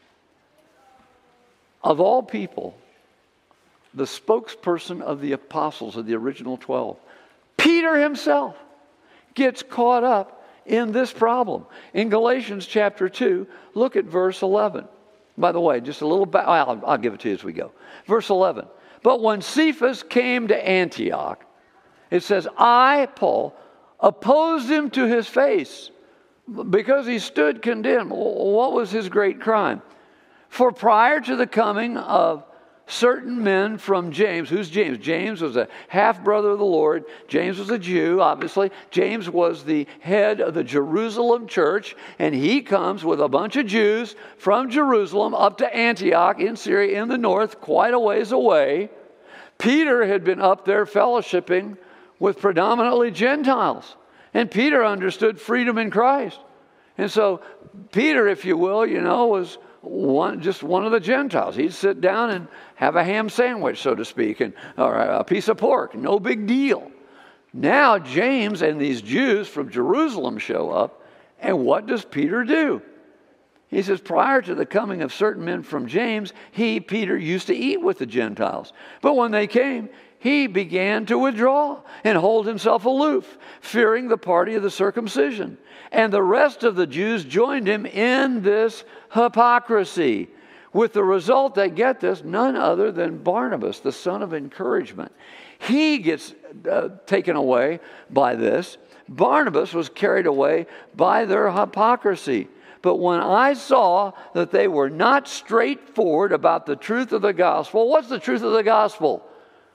Of all people, the spokesperson of the apostles of the original twelve, Peter himself, gets caught up in this problem. In Galatians chapter two, look at verse eleven. By the way, just a little back, I'll, I'll give it to you as we go. Verse eleven. But when Cephas came to Antioch, it says, I, Paul, opposed him to his face because he stood condemned. What was his great crime? For prior to the coming of certain men from James. Who's James? James was a half-brother of the Lord. James was a Jew, obviously. James was the head of the Jerusalem church, and he comes with a bunch of Jews from Jerusalem up to Antioch in Syria in the north, quite a ways away. Peter had been up there fellowshipping with predominantly Gentiles, and Peter understood freedom in Christ. And so Peter, if you will, you know, was One, just one of the Gentiles. He'd sit down and have a ham sandwich, so to speak, and or a piece of pork. No big deal. Now James and these Jews from Jerusalem show up, and what does Peter do? He says, prior to the coming of certain men from James, he, Peter, used to eat with the Gentiles. But when they came, he began to withdraw and hold himself aloof, fearing the party of the circumcision. And the rest of the Jews joined him in this hypocrisy, with the result that, get this, none other than Barnabas, the son of encouragement. He gets uh, taken away by this. Barnabas was carried away by their hypocrisy. But when I saw that they were not straightforward about the truth of the gospel, what's the truth of the gospel?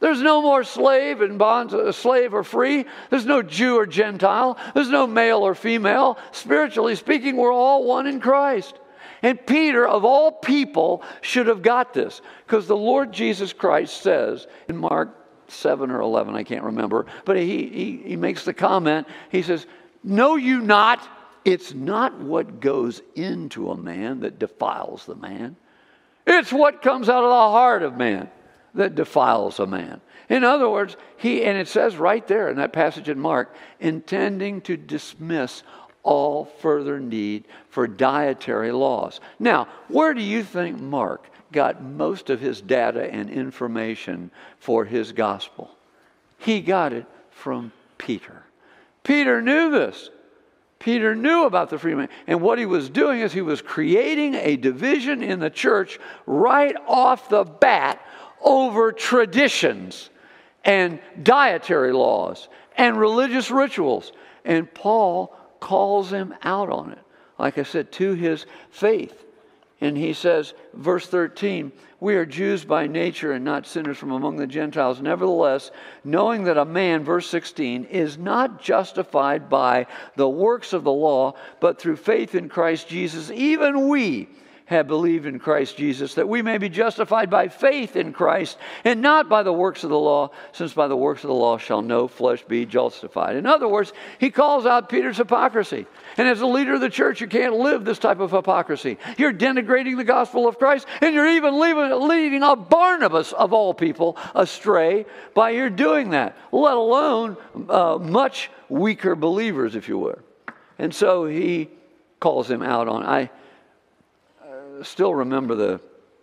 There's no more slave and bonds, uh, slave or free. There's no Jew or Gentile. There's no male or female. Spiritually speaking, we're all one in Christ. And Peter, of all people, should have got this, because the Lord Jesus Christ says in Mark seven or eleven, I can't remember, but he, he, he makes the comment, he says, know you not, it's not what goes into a man that defiles the man. It's what comes out of the heart of man that defiles a man. In other words, he, and it says right there in that passage in Mark, intending to dismiss all further need for dietary laws. Now, where do you think Mark got most of his data and information for his gospel? He got it from Peter. Peter knew this. Peter knew about the free man. And what he was doing is he was creating a division in the church right off the bat over traditions and dietary laws and religious rituals. And Paul calls him out on it, like I said, to his faith. And he says, verse thirteen, we are Jews by nature and not sinners from among the Gentiles. Nevertheless, knowing that a man, verse sixteen, is not justified by the works of the law, but through faith in Christ Jesus, even we have believed in Christ Jesus, that we may be justified by faith in Christ and not by the works of the law, since by the works of the law shall no flesh be justified. In other words, he calls out Peter's hypocrisy. And as a leader of the church, you can't live this type of hypocrisy. You're denigrating the gospel of Christ, and you're even leaving, leading a Barnabas, of all people, astray by your doing that, let alone uh, much weaker believers, if you will. And so he calls him out on I. Still remember the,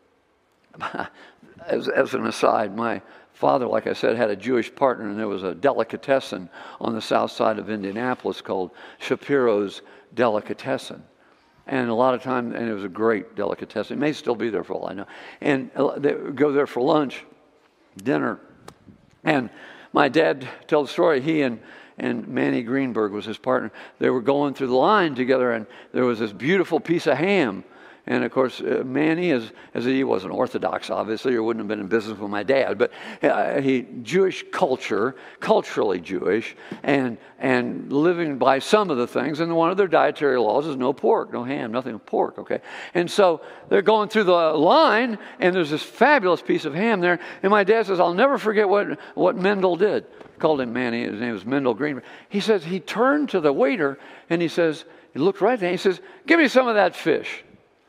as, as an aside, my father, like I said, had a Jewish partner, and there was a delicatessen on the south side of Indianapolis called Shapiro's Delicatessen. And a lot of time, and it was a great delicatessen. It may still be there for all I know. And they would go there for lunch, dinner. And my dad tells the story, he and And Manny Greenberg was his partner. They were going through the line together, and there was this beautiful piece of ham. And of course, uh, Manny, as, as he wasn't Orthodox, obviously, or wouldn't have been in business with my dad, but uh, he Jewish culture, culturally Jewish, and and living by some of the things. And one of their dietary laws is no pork, no ham, nothing but pork. Okay, and so they're going through the line, and there's this fabulous piece of ham there. And my dad says, "I'll never forget what what Mendel did." Called him Manny. His name was Mendel Greenberg. He says he turned to the waiter and he says, he looked right there. He says, "Give me some of that fish."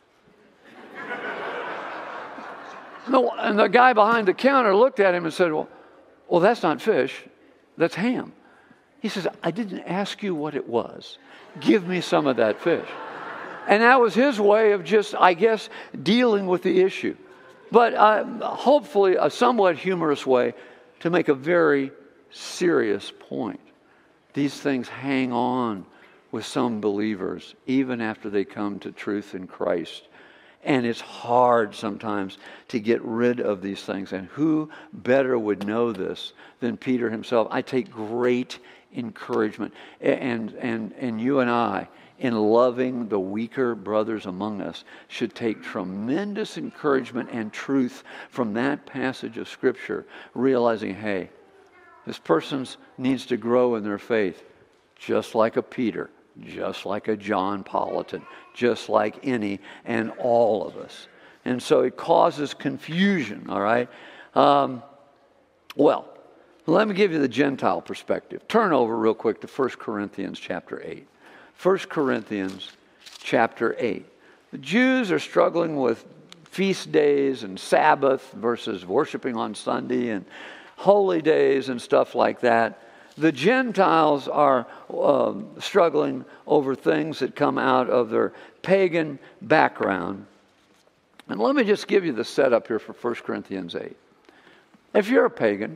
No, and the guy behind the counter looked at him and said, well, well, that's not fish. That's ham. He says, "I didn't ask you what it was. Give me some of that fish." And that was his way of just, I guess, dealing with the issue. But uh, hopefully a somewhat humorous way to make a very serious point. These things hang on with some believers, even after they come to truth in Christ. And it's hard sometimes to get rid of these things. And who better would know this than Peter himself? I take great encouragement. And, and, and you and I, in loving the weaker brothers among us, should take tremendous encouragement and truth from that passage of Scripture, realizing, hey, this person needs to grow in their faith, just like a Peter, just like a John Politan, just like any and all of us. And so it causes confusion, all right? Um, well, let me give you the Gentile perspective. Turn over real quick to First Corinthians chapter eight. First Corinthians chapter eight. The Jews are struggling with feast days and Sabbath versus worshiping on Sunday and holy days and stuff like that. The Gentiles are um, struggling over things that come out of their pagan background. And let me just give you the setup here for First Corinthians eight. If you're a pagan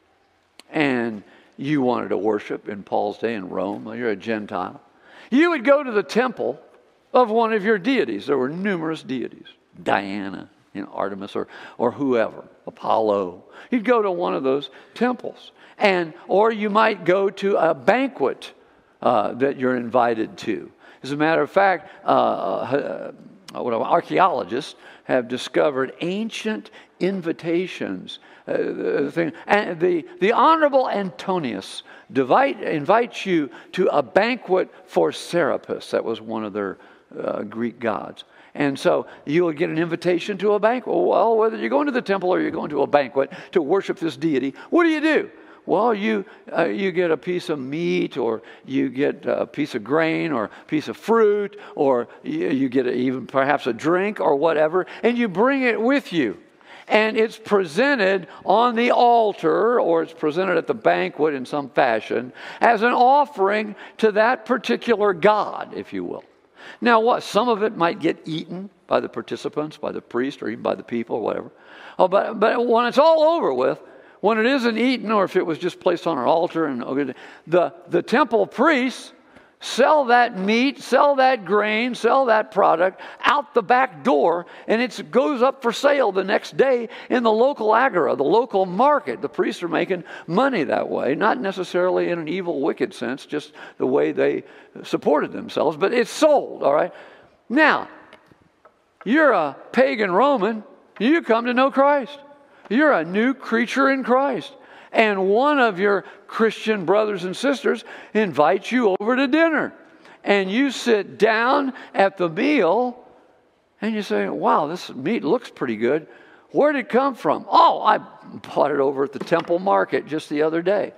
and you wanted to worship in Paul's day in Rome, or you're a Gentile, you would go to the temple of one of your deities. There were numerous deities. Diana, you know, Artemis, or, or whoever, Apollo. You'd go to one of those temples. And, or you might go to a banquet uh, that you're invited to. As a matter of fact, uh, uh, archaeologists have discovered ancient invitations Uh, the thing. And the, the Honorable Antonius divide, invites you to a banquet for Serapis. That was one of their uh, Greek gods. And so you'll get an invitation to a banquet. Well, whether you're going to the temple or you're going to a banquet to worship this deity, what do you do? Well, you uh, you get a piece of meat, or you get a piece of grain, or a piece of fruit, or you, you get a, even perhaps a drink or whatever, and you bring it with you. And it's presented on the altar, or it's presented at the banquet in some fashion, as an offering to that particular god, if you will. Now, what? Some of it might get eaten by the participants, by the priest, or even by the people, or whatever. Oh, but, but when it's all over with, when it isn't eaten, or if it was just placed on an altar, and the, the temple priests sell that meat, sell that grain, sell that product out the back door, and it goes up for sale the next day in the local agora, the local market. The priests are making money that way, not necessarily in an evil, wicked sense, just the way they supported themselves, but it's sold, all right? Now, you're a pagan Roman, you come to know Christ. You're a new creature in Christ. And one of your Christian brothers and sisters invites you over to dinner. And you sit down at the meal and you say, wow, this meat looks pretty good. Where did it come from? Oh, I bought it over at the temple market just the other day.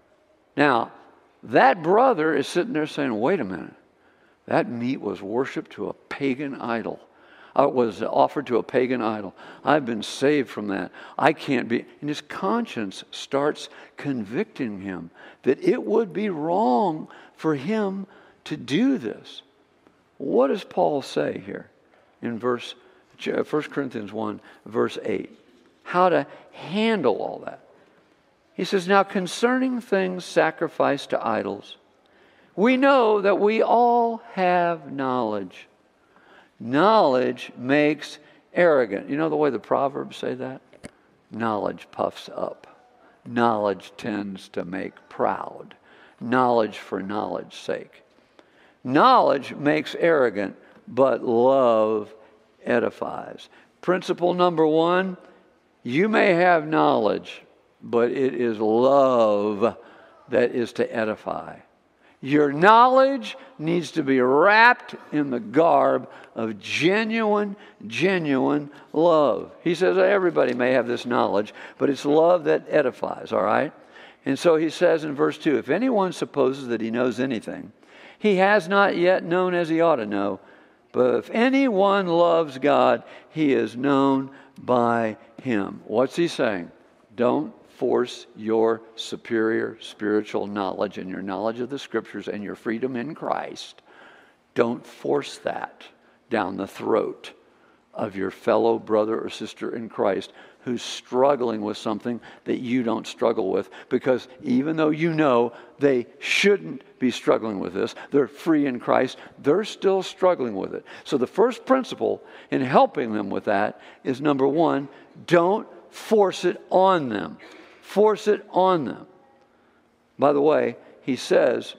Now, that brother is sitting there saying, wait a minute. That meat was worshipped to a pagan idol. Uh, was offered to a pagan idol. I've been saved from that. I can't be. And his conscience starts convicting him that it would be wrong for him to do this. What does Paul say here in verse First Corinthians one, verse eight? How to handle all that. He says, now concerning things sacrificed to idols, we know that we all have knowledge. Knowledge makes arrogant. You know the way the Proverbs say that? Knowledge puffs up. Knowledge tends to make proud. Knowledge for knowledge's sake. Knowledge makes arrogant, but love edifies. Principle number one, you may have knowledge, but it is love that is to edify. Your knowledge needs to be wrapped in the garb of genuine, genuine love. He says everybody may have this knowledge, but it's love that edifies, all right? And so he says in verse two, if anyone supposes that he knows anything, he has not yet known as he ought to know. But if anyone loves God, he is known by him. What's he saying? Don't force your superior spiritual knowledge and your knowledge of the Scriptures and your freedom in Christ. Don't force that down the throat of your fellow brother or sister in Christ who's struggling with something that you don't struggle with, because even though you know they shouldn't be struggling with this, they're free in Christ, they're still struggling with it. So the first principle in helping them with that is, number one, don't force it on them. Force it on them. By the way, he says,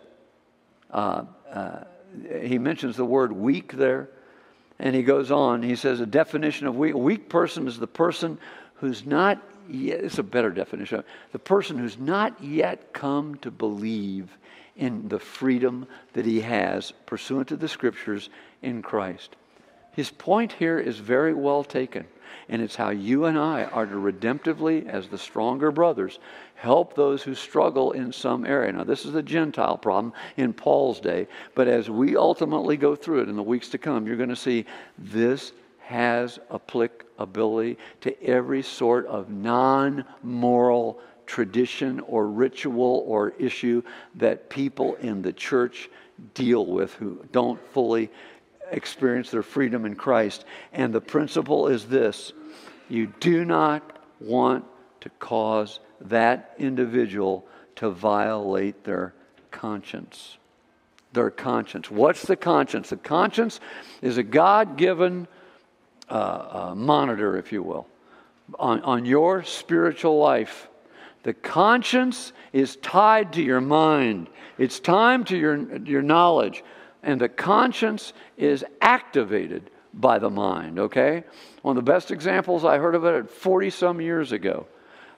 uh, uh, he mentions the word weak there, and he goes on, he says a definition of weak. A weak person is the person who's not yet, it's a better definition, the person who's not yet come to believe in the freedom that he has pursuant to the Scriptures in Christ. His point here is very well taken. And it's how you and I are to redemptively, as the stronger brothers, help those who struggle in some area. Now, this is a Gentile problem in Paul's day, but as we ultimately go through it in the weeks to come, you're going to see this has applicability to every sort of non-moral tradition or ritual or issue that people in the church deal with who don't fully experience their freedom in Christ. And the principle is this: you do not want to cause that individual to violate their conscience. Their conscience. What's the conscience? The conscience is a God-given uh, uh, monitor, if you will, on, on your spiritual life. The conscience is tied to your mind. It's tied to your, your knowledge. And the conscience is activated by the mind, okay? One of the best examples I heard of it at forty-some years ago.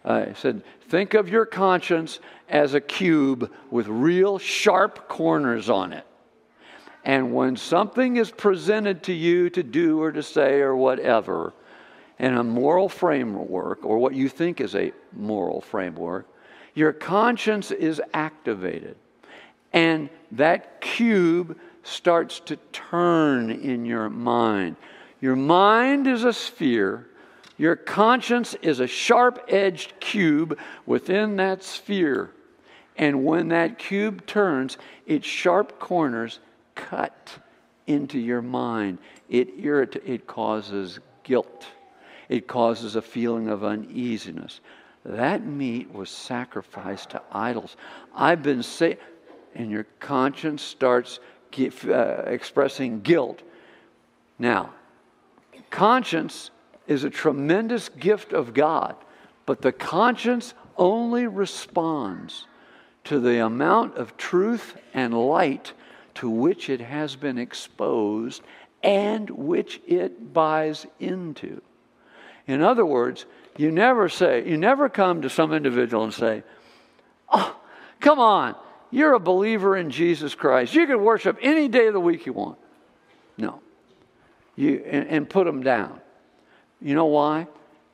Uh, he said, think of your conscience as a cube with real sharp corners on it. And when something is presented to you to do or to say or whatever, in a moral framework, or what you think is a moral framework, your conscience is activated. And that cube starts to turn in your mind. Your mind is a sphere. Your conscience is a sharp-edged cube within that sphere. And when that cube turns, its sharp corners cut into your mind. It irrit- it causes guilt. It causes a feeling of uneasiness. That meat was sacrificed to idols. I've been saying, and your conscience starts get, uh, expressing guilt. Now, conscience is a tremendous gift of God, but the conscience only responds to the amount of truth and light to which it has been exposed and which it buys into. In other words, you never say, you never come to some individual and say, oh, come on, you're a believer in Jesus Christ. You can worship any day of the week you want. No. You and, and put them down. You know why?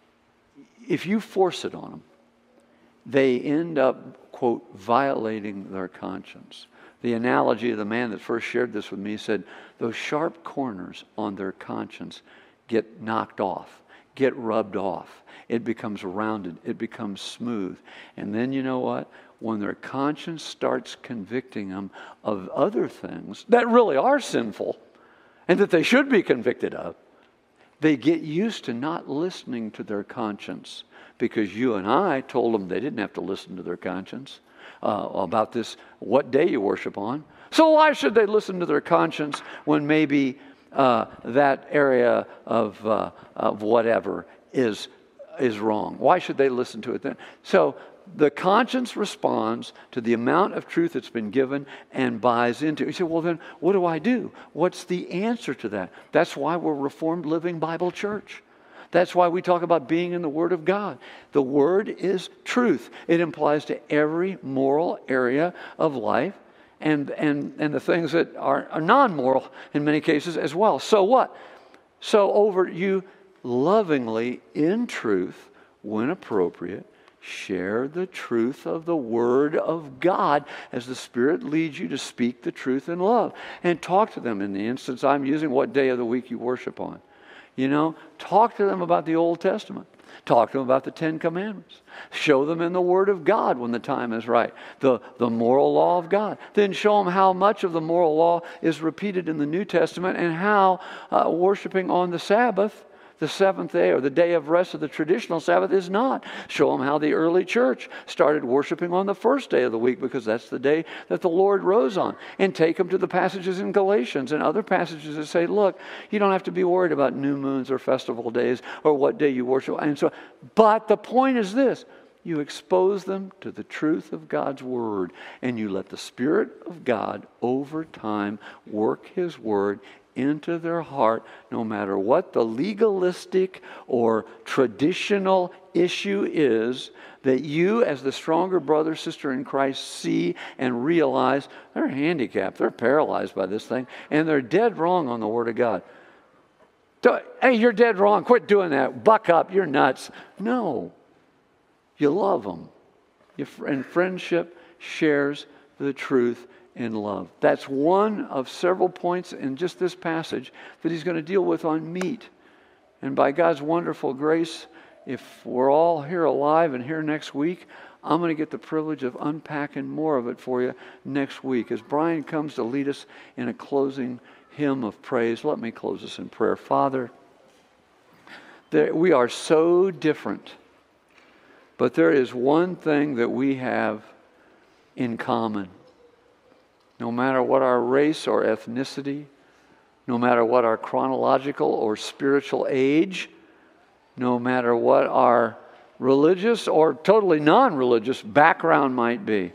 If you force it on them, they end up, quote, violating their conscience. The analogy of the man that first shared this with me said, those sharp corners on their conscience get knocked off, get rubbed off. It becomes rounded. It becomes smooth. And then you know what? When their conscience starts convicting them of other things that really are sinful and that they should be convicted of, they get used to not listening to their conscience because you and I told them they didn't have to listen to their conscience uh, about this, what day you worship on. So why should they listen to their conscience when maybe uh, that area of, uh, of whatever is, is wrong? Why should they listen to it then? So the conscience responds to the amount of truth that's been given and buys into it. You say, well, then what do I do? What's the answer to that? That's why we're Reformed Living Bible Church. That's why we talk about being in the Word of God. The Word is truth. It applies to every moral area of life and, and, and the things that are, are non-moral in many cases as well. So what? So over you lovingly, in truth, when appropriate, share the truth of the Word of God as the Spirit leads you to speak the truth in love. And talk to them in the instance I'm using, what day of the week you worship on. You know, talk to them about the Old Testament. Talk to them about the Ten Commandments. Show them in the Word of God when the time is right. The, the moral law of God. Then show them how much of the moral law is repeated in the New Testament and how uh, worshiping on the Sabbath, the seventh day or the day of rest of the traditional Sabbath, is not. Show them how the early church started worshiping on the first day of the week because that's the day that the Lord rose on. And take them to the passages in Galatians and other passages that say, look, you don't have to be worried about new moons or festival days or what day you worship. And so, but the point is this. You expose them to the truth of God's Word and you let the Spirit of God over time work His Word into their heart, no matter what the legalistic or traditional issue is, that you as the stronger brother, sister in Christ see and realize they're handicapped, they're paralyzed by this thing, and they're dead wrong on the Word of God. Hey, you're dead wrong, quit doing that, buck up, you're nuts. No, you love them. You, and friendship shares the truth in love. That's one of several points in just this passage that he's going to deal with on meat. And by God's wonderful grace, if we're all here alive and here next week, I'm going to get the privilege of unpacking more of it for you next week. As Brian comes to lead us in a closing hymn of praise, let me close this in prayer. Father, there, we are so different, but there is one thing that we have in common. No matter what our race or ethnicity, no matter what our chronological or spiritual age, no matter what our religious or totally non-religious background might be,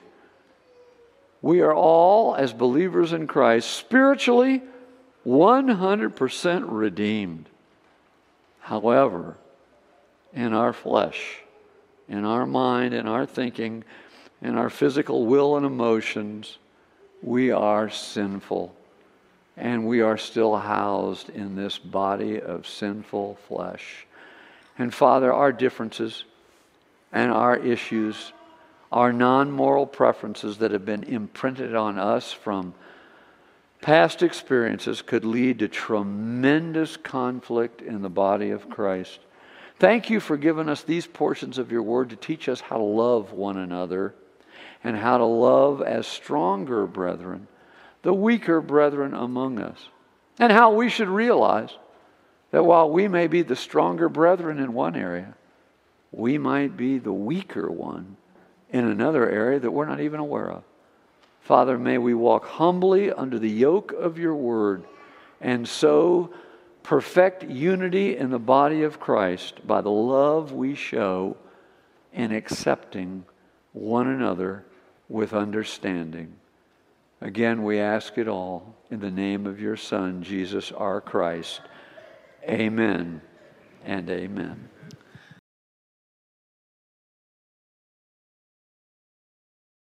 we are all, as believers in Christ, spiritually one hundred percent redeemed. However, in our flesh, in our mind, in our thinking, in our physical will and emotions, we are sinful. And we are still housed in this body of sinful flesh. And Father, our differences and our issues, our non-moral preferences that have been imprinted on us from past experiences could lead to tremendous conflict in the body of Christ. Thank you for giving us these portions of your word to teach us how to love one another and how to love as stronger brethren, the weaker brethren among us, and how we should realize that while we may be the stronger brethren in one area, we might be the weaker one in another area that we're not even aware of. Father, may we walk humbly under the yoke of your word and so perfect unity in the body of Christ by the love we show in accepting one another with understanding. Again, we ask it all in the name of your Son, Jesus our Christ. Amen and amen.